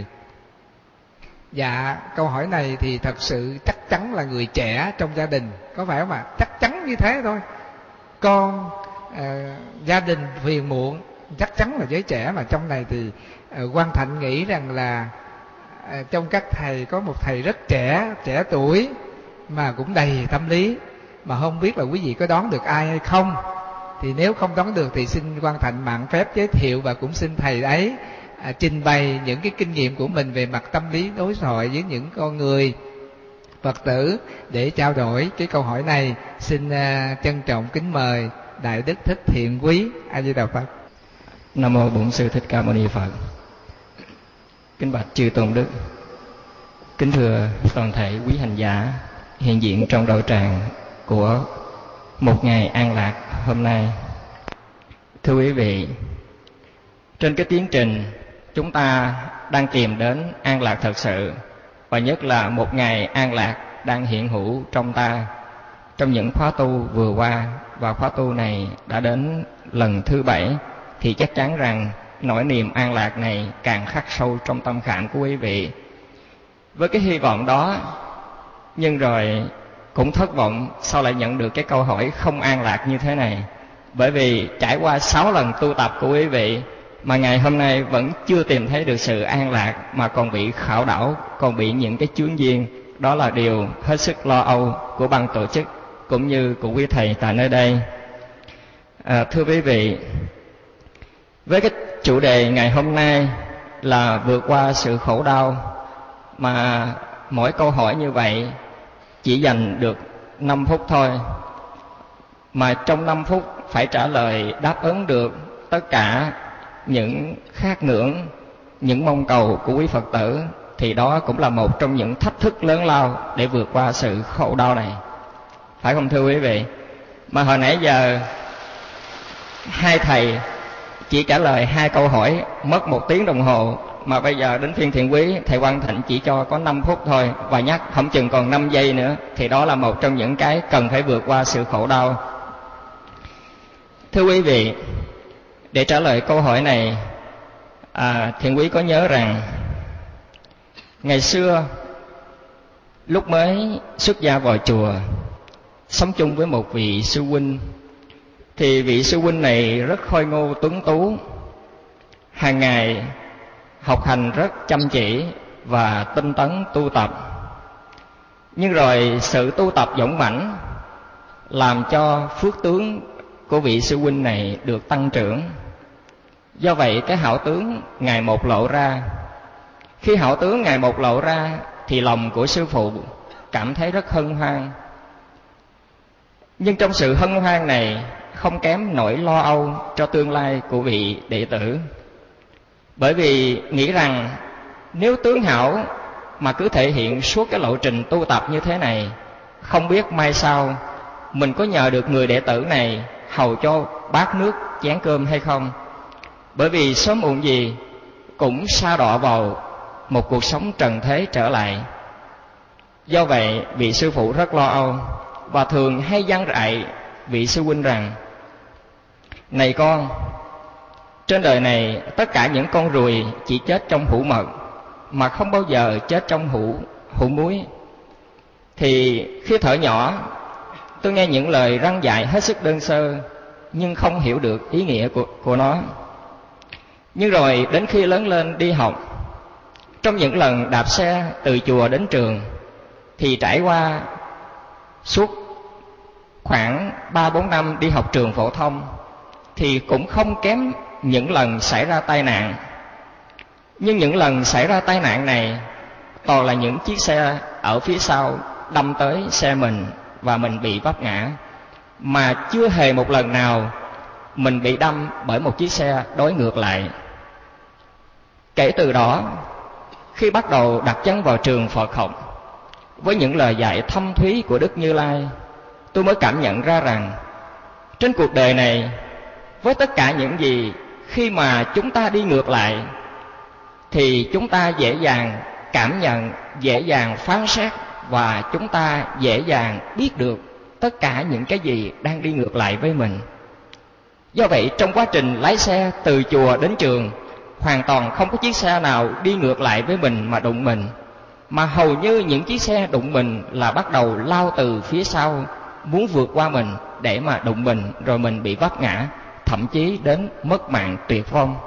Dạ, câu hỏi này thì thật sự chắc chắn là người trẻ trong gia đình, có phải không ạ? Chắc chắn như thế thôi. Con à, gia đình phiền muộn chắc chắn là giới trẻ, mà trong này thì à, Quang Thạnh nghĩ rằng là à, trong các thầy có một thầy rất trẻ, trẻ tuổi mà cũng đầy tâm lý, mà không biết là quý vị có đoán được ai hay không. Thì nếu không đoán được thì xin Quang Thạnh mạn phép giới thiệu, và cũng xin thầy ấy à, trình bày những cái kinh nghiệm của mình về mặt tâm lý đối thoại với những con người Phật tử để trao đổi cái câu hỏi này. Xin uh, trân trọng kính mời Đại Đức Thích Thiện Quý. A Di Đà Phật. Nam mô Bổn Sư Thích Ca Mâu Ni Phật. Kính bạch chư tôn đức, kính thưa toàn thể quý hành giả hiện diện trong đạo tràng của một ngày an lạc hôm nay. Thưa quý vị, trên cái tiến trình chúng ta đang tìm đến an lạc thật sự, và nhất là một ngày an lạc đang hiện hữu trong ta trong những khóa tu vừa qua, và khóa tu này đã đến lần thứ bảy, thì chắc chắn rằng nỗi niềm an lạc này càng khắc sâu trong tâm khảm của quý vị. Với cái hy vọng đó, nhưng rồi cũng thất vọng sau lại nhận được cái câu hỏi không an lạc như thế này. Bởi vì trải qua sáu lần tu tập của quý vị mà ngày hôm nay vẫn chưa tìm thấy được sự an lạc, mà còn bị khảo đảo, còn bị những cái chướng duyên. Đó là điều hết sức lo âu của ban tổ chức cũng như của quý thầy tại nơi đây. À, thưa quý vị, với cái chủ đề ngày hôm nay là vượt qua sự khổ đau, mà mỗi câu hỏi như vậy chỉ dành được năm phút thôi, mà trong năm phút phải trả lời đáp ứng được tất cả những khát ngưỡng, những mong cầu của quý Phật tử, thì đó cũng là một trong những thách thức lớn lao để vượt qua sự khổ đau này. Phải không thưa quý vị? Mà hồi nãy giờ hai thầy chỉ trả lời hai câu hỏi mất một tiếng đồng hồ, mà bây giờ đến phiên Thiện Quý, thầy Quang Thạnh chỉ cho có năm phút thôi, và nhắc không chừng còn năm giây nữa, thì đó là một trong những cái cần phải vượt qua sự khổ đau. Thưa quý vị, để trả lời câu hỏi này, à, Thiện Quý có nhớ rằng ngày xưa lúc mới xuất gia vào chùa, sống chung với một vị sư huynh, thì vị sư huynh này rất khôi ngô tuấn tú, hàng ngày học hành rất chăm chỉ và tinh tấn tu tập. Nhưng rồi sự tu tập dũng mãnh làm cho phước tướng của vị sư huynh này được tăng trưởng. Do vậy cái hảo tướng ngày một lộ ra. Khi hảo tướng ngày một lộ ra thì lòng của sư phụ cảm thấy rất hân hoan. Nhưng trong sự hân hoan này không kém nỗi lo âu cho tương lai của vị đệ tử. Bởi vì nghĩ rằng nếu tướng hảo mà cứ thể hiện suốt cái lộ trình tu tập như thế này, không biết mai sau mình có nhờ được người đệ tử này hầu cho bát nước chén cơm hay không. Bởi vì sớm muộn gì cũng sa đọa vào một cuộc sống trần thế trở lại. Do vậy vị sư phụ rất lo âu và thường hay dặn dạy vị sư huynh rằng: này con, trên đời này tất cả những con ruồi chỉ chết trong hũ mật mà không bao giờ chết trong hũ hũ muối. Thì khi thuở nhỏ, tôi nghe những lời răn dạy hết sức đơn sơ nhưng không hiểu được ý nghĩa của, của nó. Nhưng rồi đến khi lớn lên đi học, trong những lần đạp xe từ chùa đến trường, thì trải qua suốt khoảng ba bốn năm đi học trường phổ thông, thì cũng không kém những lần xảy ra tai nạn. Nhưng những lần xảy ra tai nạn này toàn là những chiếc xe ở phía sau đâm tới xe mình và mình bị vấp ngã, mà chưa hề một lần nào mình bị đâm bởi một chiếc xe đối ngược lại. Kể từ đó, khi bắt đầu đặt chân vào trường Phật học với những lời dạy thâm thúy của Đức Như Lai, tôi mới cảm nhận ra rằng trên cuộc đời này, với tất cả những gì khi mà chúng ta đi ngược lại, thì chúng ta dễ dàng cảm nhận, dễ dàng phán xét, và chúng ta dễ dàng biết được tất cả những cái gì đang đi ngược lại với mình. Do vậy trong quá trình lái xe từ chùa đến trường, hoàn toàn không có chiếc xe nào đi ngược lại với mình mà đụng mình, mà hầu như những chiếc xe đụng mình là bắt đầu lao từ phía sau, muốn vượt qua mình để mà đụng mình, rồi mình bị vấp ngã, thậm chí đến mất mạng tuyệt vong.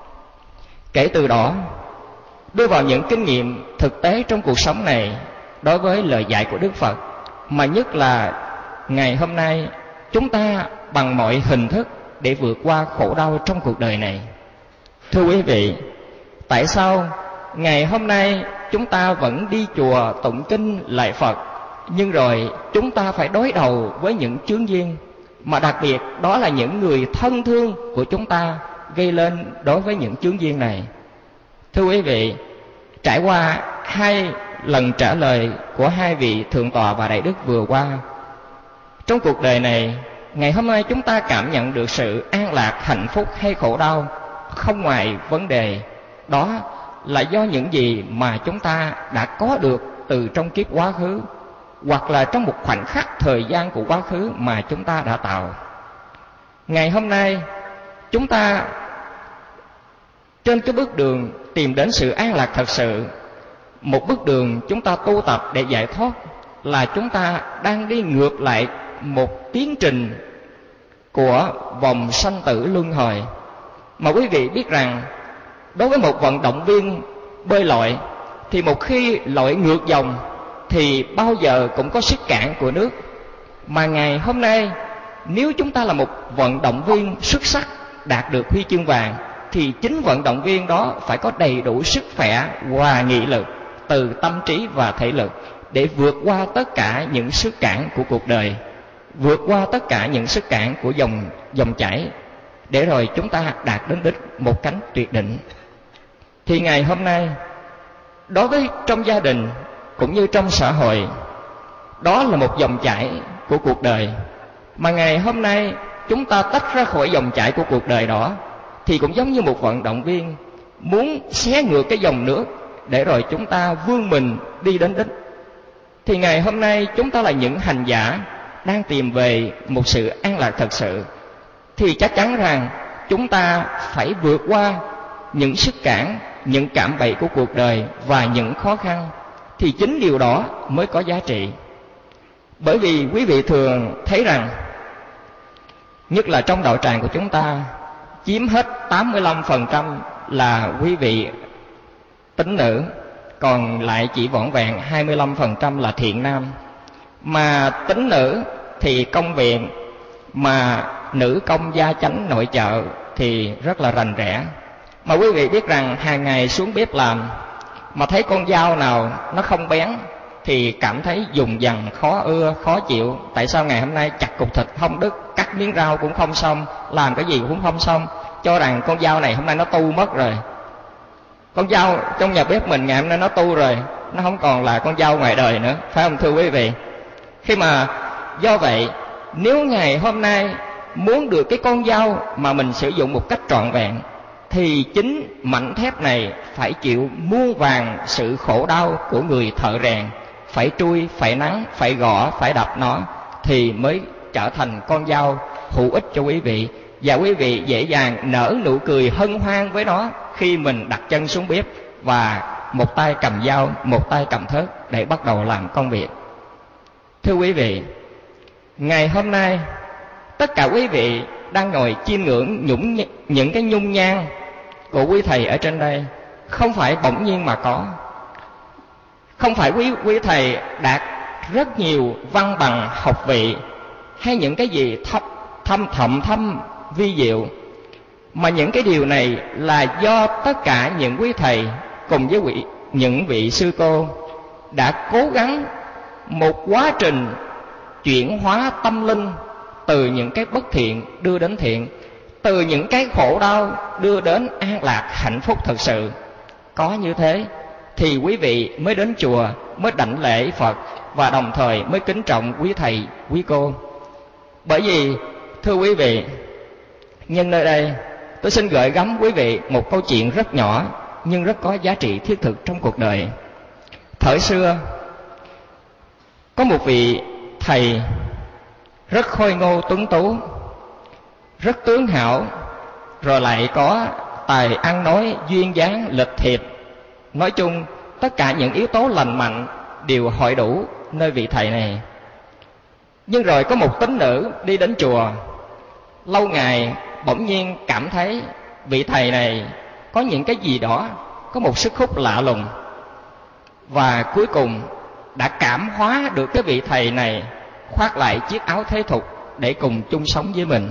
Kể từ đó, đưa vào những kinh nghiệm thực tế trong cuộc sống này đối với lời dạy của Đức Phật, mà nhất là ngày hôm nay chúng ta bằng mọi hình thức để vượt qua khổ đau trong cuộc đời này. Thưa quý vị, tại sao ngày hôm nay chúng ta vẫn đi chùa tụng kinh lạy Phật, nhưng rồi chúng ta phải đối đầu với những chướng duyên, mà đặc biệt đó là những người thân thương của chúng ta gây lên đối với những chướng duyên này? Thưa quý vị, trải qua hai lần trả lời của hai vị Thượng Tọa và Đại Đức vừa qua, trong cuộc đời này, ngày hôm nay chúng ta cảm nhận được sự an lạc, hạnh phúc hay khổ đau không ngoài vấn đề đó là do những gì mà chúng ta đã có được từ trong kiếp quá khứ, hoặc là trong một khoảnh khắc thời gian của quá khứ mà chúng ta đã tạo. Ngày hôm nay chúng ta trên cái bước đường tìm đến sự an lạc thật sự, một bước đường chúng ta tu tập để giải thoát, là chúng ta đang đi ngược lại một tiến trình của vòng sanh tử luân hồi. Mà quý vị biết rằng đối với một vận động viên bơi lội, thì một khi lội ngược dòng thì bao giờ cũng có sức cản của nước. Mà ngày hôm nay, nếu chúng ta là một vận động viên xuất sắc đạt được huy chương vàng, thì chính vận động viên đó phải có đầy đủ sức khỏe và nghị lực từ tâm trí và thể lực để vượt qua tất cả những sức cản của cuộc đời, vượt qua tất cả những sức cản của dòng dòng chảy, để rồi chúng ta đạt đến đích một cánh tuyệt định. Thì ngày hôm nay, đối với trong gia đình cũng như trong xã hội, đó là một dòng chảy của cuộc đời. Mà ngày hôm nay chúng ta tách ra khỏi dòng chảy của cuộc đời đó, thì cũng giống như một vận động viên muốn xé ngược cái dòng nước để rồi chúng ta vươn mình đi đến đích. Thì ngày hôm nay chúng ta là những hành giả đang tìm về một sự an lạc thật sự, thì chắc chắn rằng chúng ta phải vượt qua những sức cản, những cạm bẫy của cuộc đời và những khó khăn, thì chính điều đó mới có giá trị. Bởi vì quý vị thường thấy rằng, nhất là trong đạo tràng của chúng ta, chiếm hết tám mươi lăm phần trăm là quý vị tín nữ, còn lại chỉ vỏn vẹn hai mươi lăm phần trăm là thiện nam. Mà tín nữ thì công viện, mà nữ công gia chánh nội trợ thì rất là rành rẽ. Mà quý vị biết rằng hàng ngày xuống bếp làm mà thấy con dao nào nó không bén thì cảm thấy dùng dằn, khó ưa, khó chịu. Tại sao ngày hôm nay chặt cục thịt không đứt, cắt miếng rau cũng không xong, làm cái gì cũng không xong, cho rằng con dao này hôm nay nó tu mất rồi. Con dao trong nhà bếp mình ngày hôm nay nó tu rồi, nó không còn là con dao ngoài đời nữa, phải không thưa quý vị? Khi mà do vậy, nếu ngày hôm nay muốn được cái con dao mà mình sử dụng một cách trọn vẹn, thì chính mảnh thép này phải chịu muôn vàn sự khổ đau của người thợ rèn, phải trui, phải nắng, phải gõ, phải đập nó, thì mới trở thành con dao hữu ích cho quý vị. Và quý vị dễ dàng nở nụ cười hân hoan với nó khi mình đặt chân xuống bếp và một tay cầm dao, một tay cầm thớt để bắt đầu làm công việc. Thưa quý vị, ngày hôm nay tất cả quý vị đang ngồi chiêm ngưỡng nhũng những cái nhung nhan của quý thầy ở trên đây không phải bỗng nhiên mà có. Không phải quý quý thầy đạt rất nhiều văn bằng học vị hay những cái gì thâm thâm thậm thâm vi diệu, mà những cái điều này là do tất cả những quý thầy cùng với vị, những vị sư cô đã cố gắng một quá trình chuyển hóa tâm linh từ những cái bất thiện đưa đến thiện, từ những cái khổ đau đưa đến an lạc hạnh phúc thực sự. Có như thế thì quý vị mới đến chùa, mới đảnh lễ Phật và đồng thời mới kính trọng quý thầy, quý cô. Bởi vì thưa quý vị, nhân nơi đây tôi xin gửi gắm quý vị một câu chuyện rất nhỏ nhưng rất có giá trị thiết thực trong cuộc đời. Thời xưa có một vị thầy rất khôi ngô tuấn tú, rất tướng hảo, rồi lại có tài ăn nói duyên dáng lịch thiệp. Nói chung tất cả những yếu tố lành mạnh đều hội đủ nơi vị thầy này. Nhưng rồi có một tín nữ đi đến chùa, lâu ngày bỗng nhiên cảm thấy vị thầy này có những cái gì đó, có một sức hút lạ lùng, và cuối cùng đã cảm hóa được cái vị thầy này khoác lại chiếc áo thế thục để cùng chung sống với mình.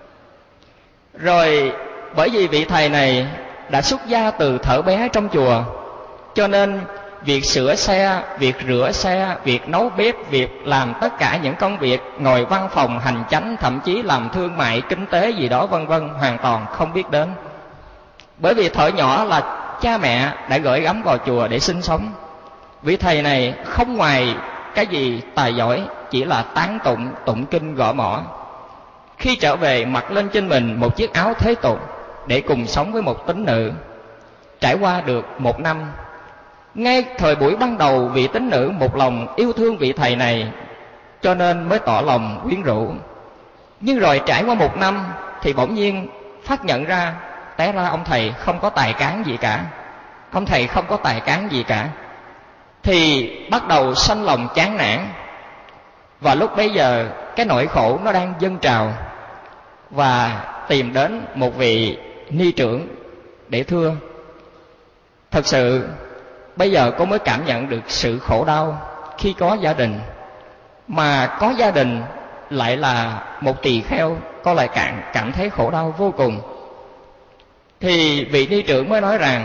Rồi bởi vì vị thầy này đã xuất gia từ thuở bé trong chùa, cho nên việc sửa xe, việc rửa xe, việc nấu bếp, việc làm tất cả những công việc ngồi văn phòng hành chánh, thậm chí làm thương mại kinh tế gì đó vân vân hoàn toàn không biết đến. Bởi vì thuở nhỏ là cha mẹ đã gửi gắm vào chùa để sinh sống. Vị thầy này không ngoài cái gì tài giỏi, chỉ là tán tụng, tụng kinh gõ mõ. Khi trở về mặc lên trên mình một chiếc áo thế tục để cùng sống với một tín nữ. Trải qua được một năm, ngay thời buổi ban đầu vị tín nữ một lòng yêu thương vị thầy này, cho nên mới tỏ lòng quyến rũ. Nhưng rồi trải qua một năm thì bỗng nhiên phát nhận ra, té ra ông thầy không có tài cán gì cả. Ông thầy không có tài cán gì cả. Thì bắt đầu sanh lòng chán nản. Và lúc bấy giờ cái nỗi khổ nó đang dâng trào, và tìm đến một vị ni trưởng để thưa: thật sự bây giờ cô mới cảm nhận được sự khổ đau khi có gia đình, mà có gia đình lại là một tỳ kheo, cô lại cảm, cảm thấy khổ đau vô cùng. Thì vị ni trưởng mới nói rằng: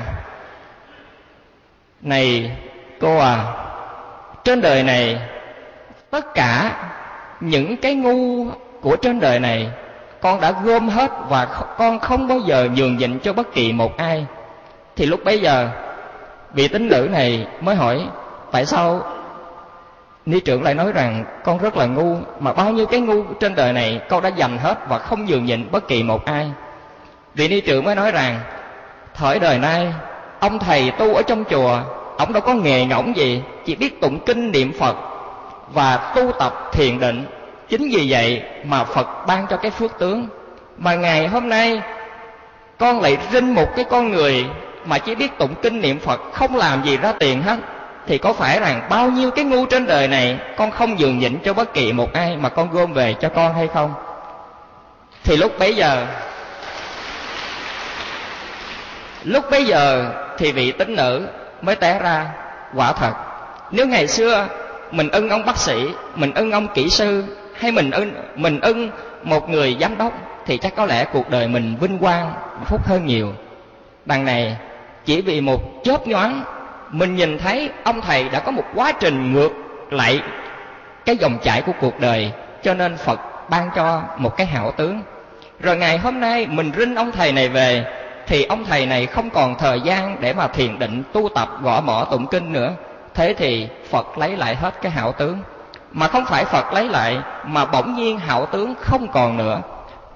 này cô à, trên đời này tất cả những cái ngu của trên đời này con đã gom hết, và con không bao giờ nhường nhịn cho bất kỳ một ai. Thì lúc bấy giờ vị tín nữ này mới hỏi: tại sao ni trưởng lại nói rằng con rất là ngu, mà bao nhiêu cái ngu trên đời này con đã dành hết và không nhường nhịn bất kỳ một ai? Vị ni trưởng mới nói rằng: thời đời nay ông thầy tu ở trong chùa, ông đâu có nghề ngỗng gì, chỉ biết tụng kinh niệm Phật và tu tập thiền định. Chính vì vậy mà Phật ban cho cái phước tướng. Mà ngày hôm nay con lại rinh một cái con người mà chỉ biết tụng kinh niệm Phật, không làm gì ra tiền hết, thì có phải rằng bao nhiêu cái ngu trên đời này con không nhường nhịn cho bất kỳ một ai mà con gom về cho con hay không? Thì lúc bấy giờ Lúc bấy giờ thì vị tín nữ mới té ra, quả thật nếu ngày xưa mình ưng ông bác sĩ, mình ưng ông kỹ sư, hay mình ưng mình ưng một người giám đốc, thì chắc có lẽ cuộc đời mình vinh quang phúc hơn nhiều. Đằng này chỉ vì một chớp nhoáng, mình nhìn thấy ông thầy đã có một quá trình ngược lại cái dòng chảy của cuộc đời, cho nên Phật ban cho một cái hảo tướng. Rồi ngày hôm nay mình rinh ông thầy này về, thì ông thầy này không còn thời gian để mà thiền định tu tập gõ mõ tụng kinh nữa. Thế thì Phật lấy lại hết cái hảo tướng. Mà không phải Phật lấy lại, mà bỗng nhiên hảo tướng không còn nữa.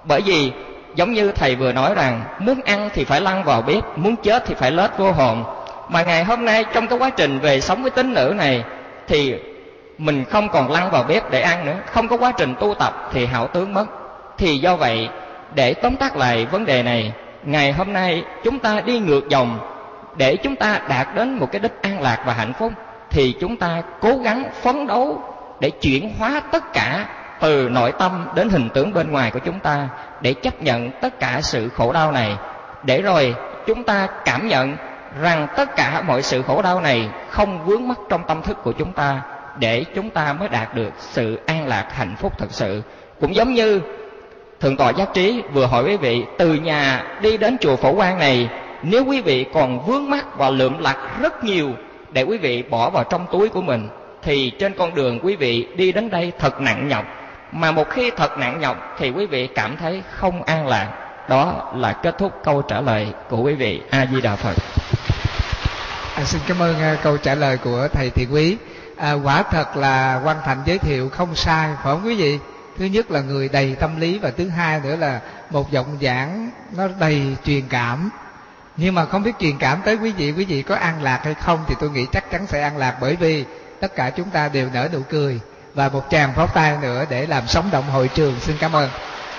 Bởi vì giống như thầy vừa nói rằng muốn ăn thì phải lăn vào bếp, muốn chết thì phải lết vô hồn. Mà ngày hôm nay trong cái quá trình về sống với tín nữ này thì mình không còn lăn vào bếp để ăn nữa, không có quá trình tu tập thì hảo tướng mất. Thì do vậy, để tóm tắt lại vấn đề này, ngày hôm nay chúng ta đi ngược dòng để chúng ta đạt đến một cái đích an lạc và hạnh phúc, thì chúng ta cố gắng phấn đấu để chuyển hóa tất cả từ nội tâm đến hình tướng bên ngoài của chúng ta, để chấp nhận tất cả sự khổ đau này, để rồi chúng ta cảm nhận rằng tất cả mọi sự khổ đau này không vướng mắc trong tâm thức của chúng ta, để chúng ta mới đạt được sự an lạc hạnh phúc thật sự. Cũng giống như Thượng tọa Giác Trí vừa hỏi quý vị, từ nhà đi đến chùa Phổ Quang này, nếu quý vị còn vướng mắc và lượm lặt rất nhiều để quý vị bỏ vào trong túi của mình, thì trên con đường quý vị đi đến đây thật nặng nhọc. Mà một khi thật nặng nhọc thì quý vị cảm thấy không an lạc. Đó là kết thúc câu trả lời của quý vị. A Di Đà Phật. À, xin cảm ơn uh, câu trả lời của thầy Thiện Quý. À, quả thật là Quang Thành giới thiệu không sai, phải không quý vị? Thứ nhất là người đầy tâm lý, và thứ hai nữa là một giọng giảng nó đầy truyền cảm. Nhưng mà không biết truyền cảm tới quý vị, quý vị có an lạc hay không thì tôi nghĩ chắc chắn sẽ an lạc, bởi vì tất cả chúng ta đều nở nụ cười. Và một tràng pháo tay nữa để làm sống động hội trường. Xin cảm ơn.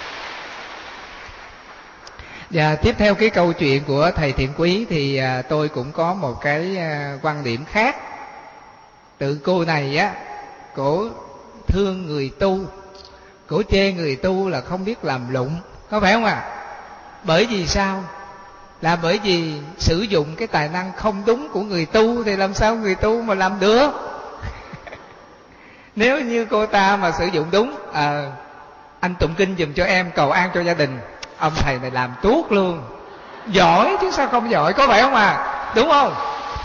Và tiếp theo cái câu chuyện của thầy Thiện Quý thì à, tôi cũng có một cái à, quan điểm khác. Tự cô này á, cổ thương người tu, cổ chê người tu là không biết làm lụng, có phải không ạ? À? Bởi vì sao? Là bởi vì sử dụng cái tài năng không đúng của người tu thì làm sao người tu mà làm được? Nếu như cô ta mà sử dụng đúng, à, anh tụng kinh giùm cho em, cầu an cho gia đình, ông thầy này làm tuốt luôn, giỏi chứ sao không giỏi, có phải không à? Đúng không?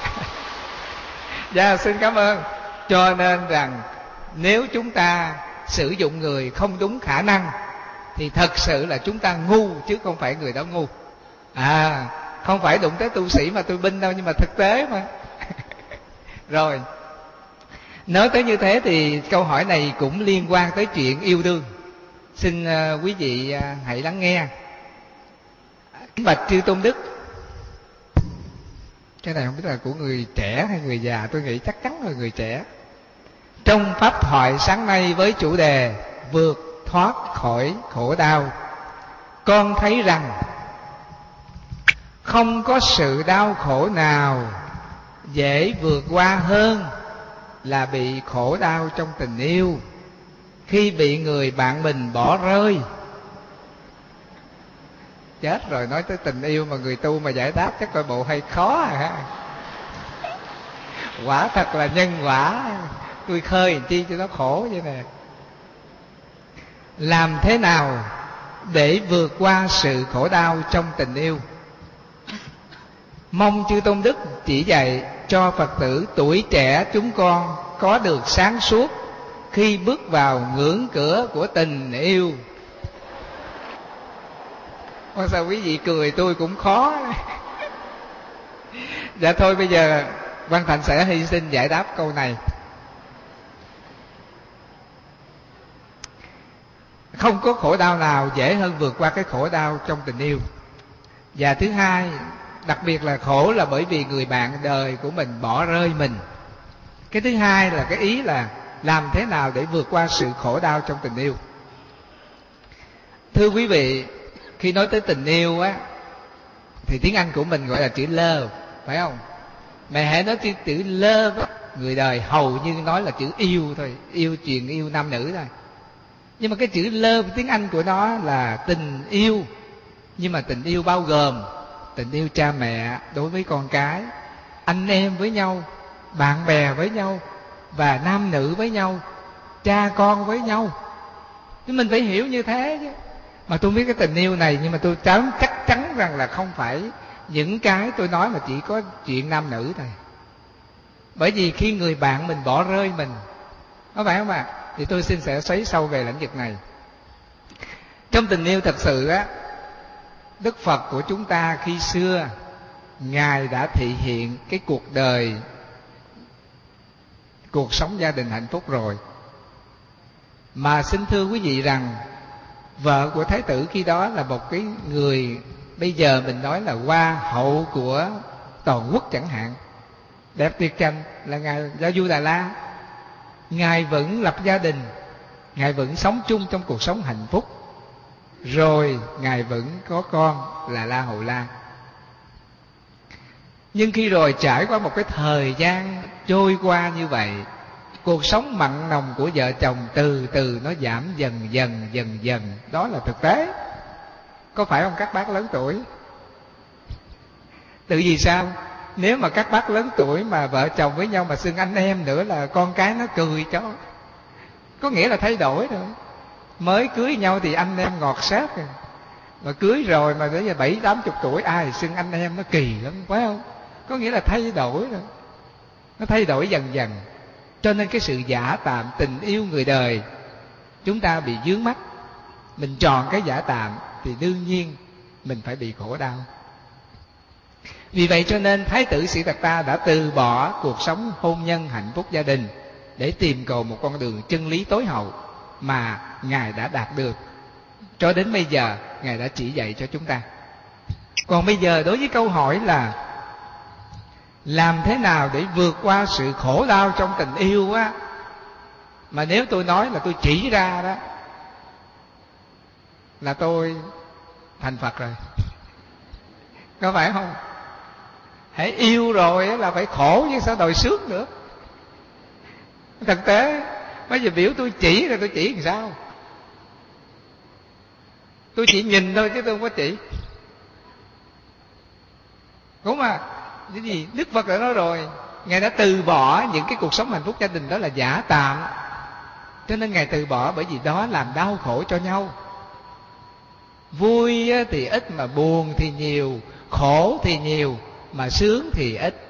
Dạ, xin cảm ơn. Cho nên rằng nếu chúng ta sử dụng người không đúng khả năng thì thật sự là chúng ta ngu, chứ không phải người đó ngu. À, không phải đụng tới tu sĩ mà tôi binh đâu, nhưng mà thực tế mà. Rồi, nói tới như thế thì câu hỏi này cũng liên quan tới chuyện yêu đương. Xin uh, quý vị uh, hãy lắng nghe. Bạch Chư Tôn Đức, cái này không biết là của người trẻ hay người già, tôi nghĩ chắc chắn là người trẻ. Trong pháp thoại sáng nay với chủ đề vượt thoát khỏi khổ đau, con thấy rằng không có sự đau khổ nào dễ vượt qua hơn là bị khổ đau trong tình yêu, khi bị người bạn mình bỏ rơi. Chết rồi, nói tới tình yêu mà người tu mà giải đáp chắc coi bộ hay khó à. Quả thật là nhân quả, tôi khơi làm chi cho nó khổ vậy nè. Làm thế nào để vượt qua sự khổ đau trong tình yêu? Mong Chư Tôn Đức chỉ dạy cho Phật tử tuổi trẻ chúng con có được sáng suốt khi bước vào ngưỡng cửa của tình yêu. Ôi sao quý vị cười, tôi cũng khó. Dạ thôi bây giờ Quang Thành sẽ hy sinh giải đáp câu này. Không có khổ đau nào dễ hơn vượt qua cái khổ đau trong tình yêu. Và thứ hai, đặc biệt là khổ là bởi vì người bạn đời của mình bỏ rơi mình. Cái thứ hai là cái ý là làm thế nào để vượt qua sự khổ đau trong tình yêu. Thưa quý vị, khi nói tới tình yêu á thì tiếng Anh của mình gọi là chữ love, phải không? Mẹ hãy nói chữ, chữ love á, người đời hầu như nói là chữ yêu thôi, yêu truyền yêu nam nữ thôi. Nhưng mà cái chữ love tiếng Anh của nó là tình yêu. Nhưng mà tình yêu bao gồm tình yêu cha mẹ đối với con cái, anh em với nhau, bạn bè với nhau, và nam nữ với nhau, cha con với nhau. Chứ mình phải hiểu như thế chứ. Mà tôi biết cái tình yêu này, nhưng mà tôi chắn chắc chắn rằng là không phải những cái tôi nói mà chỉ có chuyện nam nữ thôi. Bởi vì khi người bạn mình bỏ rơi mình, có phải không ạ? À? Thì tôi xin sẽ xoáy sâu về lĩnh vực này. Trong tình yêu thật sự á, Đức Phật của chúng ta khi xưa, Ngài đã thị hiện cái cuộc đời, cuộc sống gia đình hạnh phúc rồi. Mà xin thưa quý vị rằng Vợ của thái tử khi đó là một cái người bây giờ mình nói là hoa hậu của toàn quốc chẳng hạn, đẹp tuyệt trần, là ngài Gia Du Đà La. Ngài vẫn lập gia đình, ngài vẫn sống chung trong cuộc sống hạnh phúc, rồi ngài vẫn có con là La Hầu La. Nhưng khi rồi trải qua một cái thời gian trôi qua như vậy, cuộc sống mặn nồng của vợ chồng từ từ nó giảm dần dần dần dần. Đó là thực tế. Có phải không các bác lớn tuổi? Tự vì sao? Nếu mà các bác lớn tuổi mà vợ chồng với nhau mà xưng anh em nữa là con cái nó cười cho. Có nghĩa là thay đổi rồi. Mới cưới nhau thì anh em ngọt xớt rồi, mà cưới rồi mà đến giờ bảy tám chục tuổi ai xưng anh em nó kỳ lắm, phải không? Có nghĩa là thay đổi rồi. Nó thay đổi dần dần. Cho nên cái sự giả tạm tình yêu người đời chúng ta bị vướng mắc. Mình chọn cái giả tạm thì đương nhiên mình phải bị khổ đau. Vì vậy cho nên Thái tử Siddhartha đã từ bỏ cuộc sống hôn nhân hạnh phúc gia đình để tìm cầu một con đường chân lý tối hậu mà Ngài đã đạt được. Cho đến bây giờ Ngài đã chỉ dạy cho chúng ta. Còn bây giờ đối với câu hỏi là làm thế nào để vượt qua sự khổ đau trong tình yêu á, mà nếu tôi nói là tôi chỉ ra đó là tôi thành Phật rồi. Có phải không? Hãy yêu rồi là phải khổ chứ sao đòi sướng nữa. Thực tế bây giờ biểu tôi chỉ rồi tôi chỉ làm sao? Tôi chỉ nhìn thôi chứ tôi không có chỉ. Đúng mà. Cái gì Đức Phật đã nói rồi, Ngài đã từ bỏ những cái cuộc sống hạnh phúc gia đình đó là giả tạm. Cho nên Ngài từ bỏ bởi vì đó làm đau khổ cho nhau. Vui thì ít mà buồn thì nhiều, khổ thì nhiều mà sướng thì ít.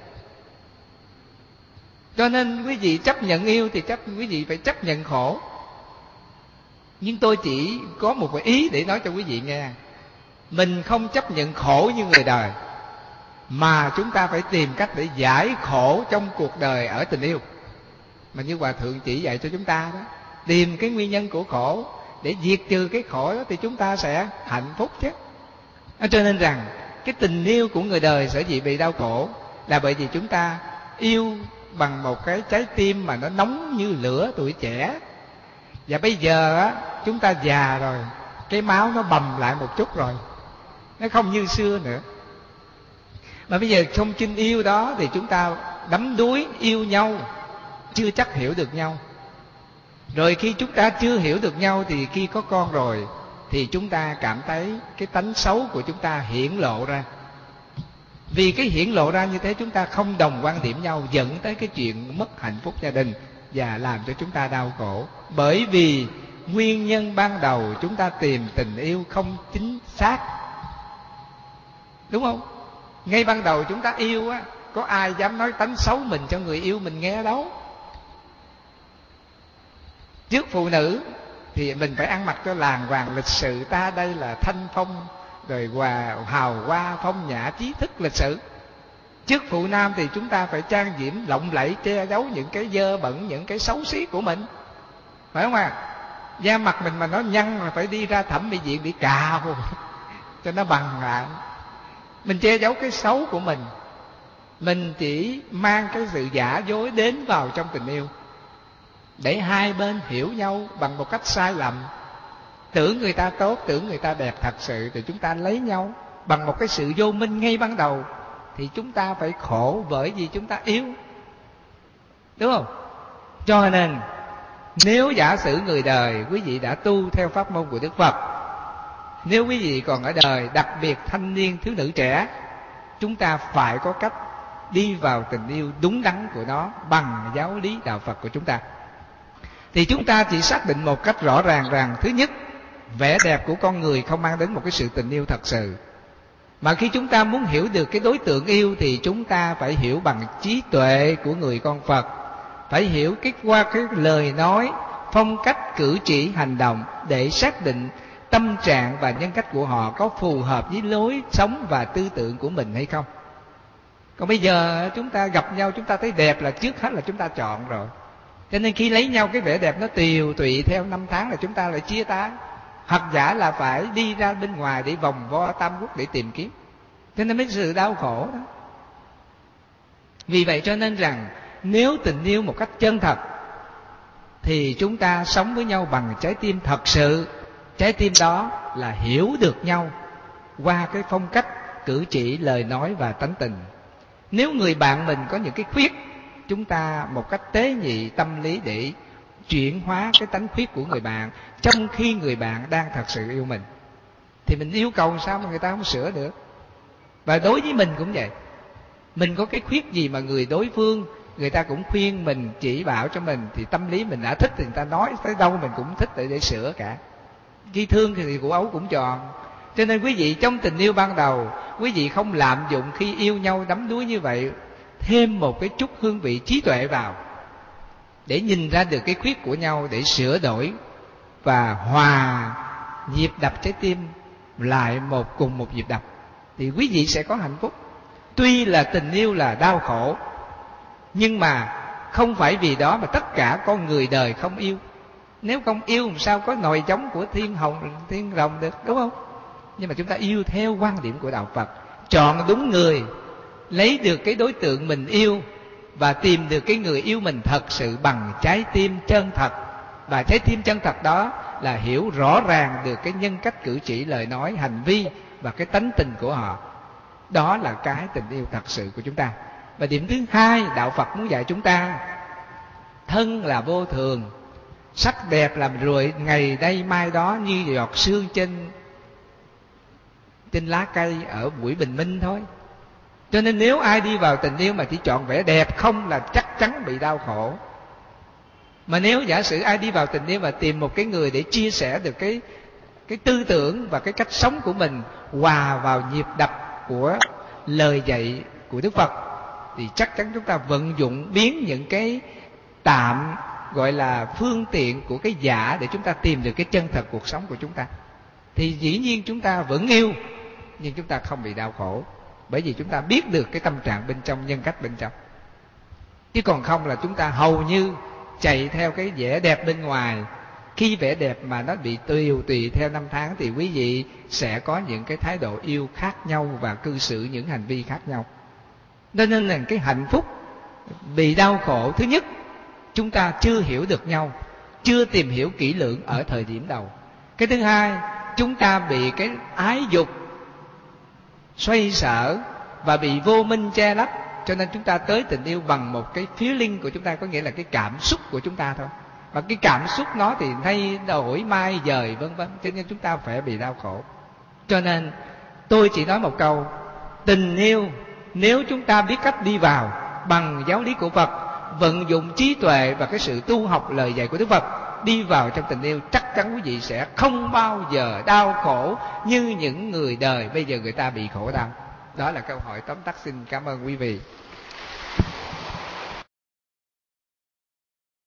Cho nên quý vị chấp nhận yêu thì chấp quý vị phải chấp nhận khổ. Nhưng tôi chỉ có một cái ý để nói cho quý vị nghe. Mình không chấp nhận khổ như người đời, mà chúng ta phải tìm cách để giải khổ trong cuộc đời ở tình yêu. Mà như Hòa Thượng chỉ dạy cho chúng ta đó, tìm cái nguyên nhân của khổ để diệt trừ cái khổ đó thì chúng ta sẽ hạnh phúc chứ. Cho nên rằng cái tình yêu của người đời sở dĩ bị đau khổ là bởi vì chúng ta yêu bằng một cái trái tim mà nó nóng như lửa tuổi trẻ. Và bây giờ á, chúng ta già rồi, cái máu nó bầm lại một chút rồi, nó không như xưa nữa. Mà bây giờ trong chinh yêu đó thì chúng ta đắm đuối yêu nhau, chưa chắc hiểu được nhau. Rồi khi chúng ta chưa hiểu được nhau thì khi có con rồi thì chúng ta cảm thấy cái tánh xấu của chúng ta hiển lộ ra. Vì cái hiển lộ ra như thế chúng ta không đồng quan điểm nhau, dẫn tới cái chuyện mất hạnh phúc gia đình và làm cho chúng ta đau khổ. Bởi vì nguyên nhân ban đầu chúng ta tìm tình yêu không chính xác. Đúng không? Ngay ban đầu chúng ta yêu á, có ai dám nói tánh xấu mình cho người yêu mình nghe đâu. Trước phụ nữ thì mình phải ăn mặc cho làng hoàng lịch sự, ta đây là thanh phong rồi hòa hào hoa phong nhã trí thức lịch sự. Trước phụ nam thì chúng ta phải trang điểm lộng lẫy, che giấu những cái dơ bẩn, những cái xấu xí của mình, phải không à? Da mặt mình mà nó nhăn là phải đi ra thẩm mỹ viện để cạo cho nó bằng lại. Mình che giấu cái xấu của mình. Mình chỉ mang cái sự giả dối đến vào trong tình yêu để hai bên hiểu nhau bằng một cách sai lầm. Tưởng người ta tốt, tưởng người ta đẹp thật sự thì chúng ta lấy nhau bằng một cái sự vô minh ngay ban đầu. Thì chúng ta phải khổ bởi vì chúng ta yêu. Đúng không? Cho nên nếu giả sử người đời quý vị đã tu theo pháp môn của Đức Phật, nếu quý vị còn ở đời, đặc biệt thanh niên thiếu nữ trẻ, chúng ta phải có cách đi vào tình yêu đúng đắn của nó bằng giáo lý đạo Phật của chúng ta. Thì chúng ta chỉ xác định một cách rõ ràng rằng, thứ nhất, vẻ đẹp của con người không mang đến một cái sự tình yêu thật sự. Mà khi chúng ta muốn hiểu được cái đối tượng yêu thì chúng ta phải hiểu bằng trí tuệ của người con Phật, phải hiểu cái qua cái lời nói, phong cách cử chỉ hành động để xác định tâm trạng và nhân cách của họ có phù hợp với lối sống và tư tưởng của mình hay không. Còn bây giờ chúng ta gặp nhau, chúng ta thấy đẹp là trước hết là chúng ta chọn rồi. Cho nên khi lấy nhau cái vẻ đẹp nó tiều tụy theo năm tháng là chúng ta lại chia tay. hoặc giả là phải đi ra bên ngoài để vòng vo tam quốc để tìm kiếm. Cho nên mới sự đau khổ đó. Vì vậy cho nên rằng nếu tình yêu một cách chân thật thì chúng ta sống với nhau bằng trái tim thật sự. Trái tim đó là hiểu được nhau qua cái phong cách cử chỉ, lời nói và tánh tình. Nếu người bạn mình có những cái khuyết, chúng ta một cách tế nhị tâm lý để chuyển hóa cái tánh khuyết của người bạn, trong khi người bạn đang thật sự yêu mình, thì mình yêu cầu sao mà người ta không sửa được. Và đối với mình cũng vậy. Mình có cái khuyết gì mà người đối phương người ta cũng khuyên mình, chỉ bảo cho mình, thì tâm lý mình đã thích thì người ta nói tới đâu mình cũng thích để, để sửa cả. Khi thương thì củ ấu cũng tròn. Cho nên quý vị trong tình yêu ban đầu, quý vị không lạm dụng khi yêu nhau đắm đuối như vậy, thêm một cái chút hương vị trí tuệ vào để nhìn ra được cái khuyết của nhau, để sửa đổi và hòa nhịp đập trái tim lại một cùng một nhịp đập, thì quý vị sẽ có hạnh phúc. Tuy là tình yêu là đau khổ, nhưng mà không phải vì đó mà tất cả con người đời không yêu. Nếu không yêu làm sao có nòi giống của thiên hồng, thiên rồng được, đúng không? Nhưng mà chúng ta yêu theo quan điểm của đạo Phật, chọn đúng người, lấy được cái đối tượng mình yêu và tìm được cái người yêu mình thật sự bằng trái tim chân thật. Và trái tim chân thật đó là hiểu rõ ràng được cái nhân cách cử chỉ, lời nói, hành vi và cái tánh tình của họ. Đó là cái tình yêu thật sự của chúng ta. Và điểm thứ hai, đạo Phật muốn dạy chúng ta, thân là vô thường, sắc đẹp làm rồi ngày đây mai đó, như giọt sương trên trên lá cây ở buổi bình minh thôi. Cho nên nếu ai đi vào tình yêu mà chỉ chọn vẻ đẹp không là chắc chắn bị đau khổ. Mà nếu giả sử ai đi vào tình yêu và tìm một cái người để chia sẻ được cái cái tư tưởng và cái cách sống của mình, hòa vào nhịp đập của lời dạy của Đức Phật, thì chắc chắn chúng ta vận dụng biến những cái tạm gọi là phương tiện của cái giả để chúng ta tìm được cái chân thật cuộc sống của chúng ta, thì dĩ nhiên chúng ta vẫn yêu, nhưng chúng ta không bị đau khổ, bởi vì chúng ta biết được cái tâm trạng bên trong, nhân cách bên trong. Chứ còn không là chúng ta hầu như chạy theo cái vẻ đẹp bên ngoài. Khi vẻ đẹp mà nó bị tùy tùy theo năm tháng thì quý vị sẽ có những cái thái độ yêu khác nhau và cư xử những hành vi khác nhau. Nên là cái hạnh phúc bị đau khổ, thứ nhất, chúng ta chưa hiểu được nhau, chưa tìm hiểu kỹ lưỡng ở thời điểm đầu. Cái thứ hai, chúng ta bị cái ái dục xoay sở và bị vô minh che lấp, cho nên chúng ta tới tình yêu bằng một cái feeling của chúng ta, có nghĩa là cái cảm xúc của chúng ta thôi. Và cái cảm xúc nó thì thay đổi mai dời vân vân, cho nên chúng ta phải bị đau khổ. Cho nên tôi chỉ nói một câu, tình yêu nếu chúng ta biết cách đi vào bằng giáo lý của Phật, vận dụng trí tuệ và cái sự tu học lời dạy của Đức Phật, đi vào trong tình yêu, chắc chắn quý vị sẽ không bao giờ đau khổ như những người đời bây giờ người ta bị khổ đau. Đó là câu hỏi tóm tắt, xin cảm ơn quý vị.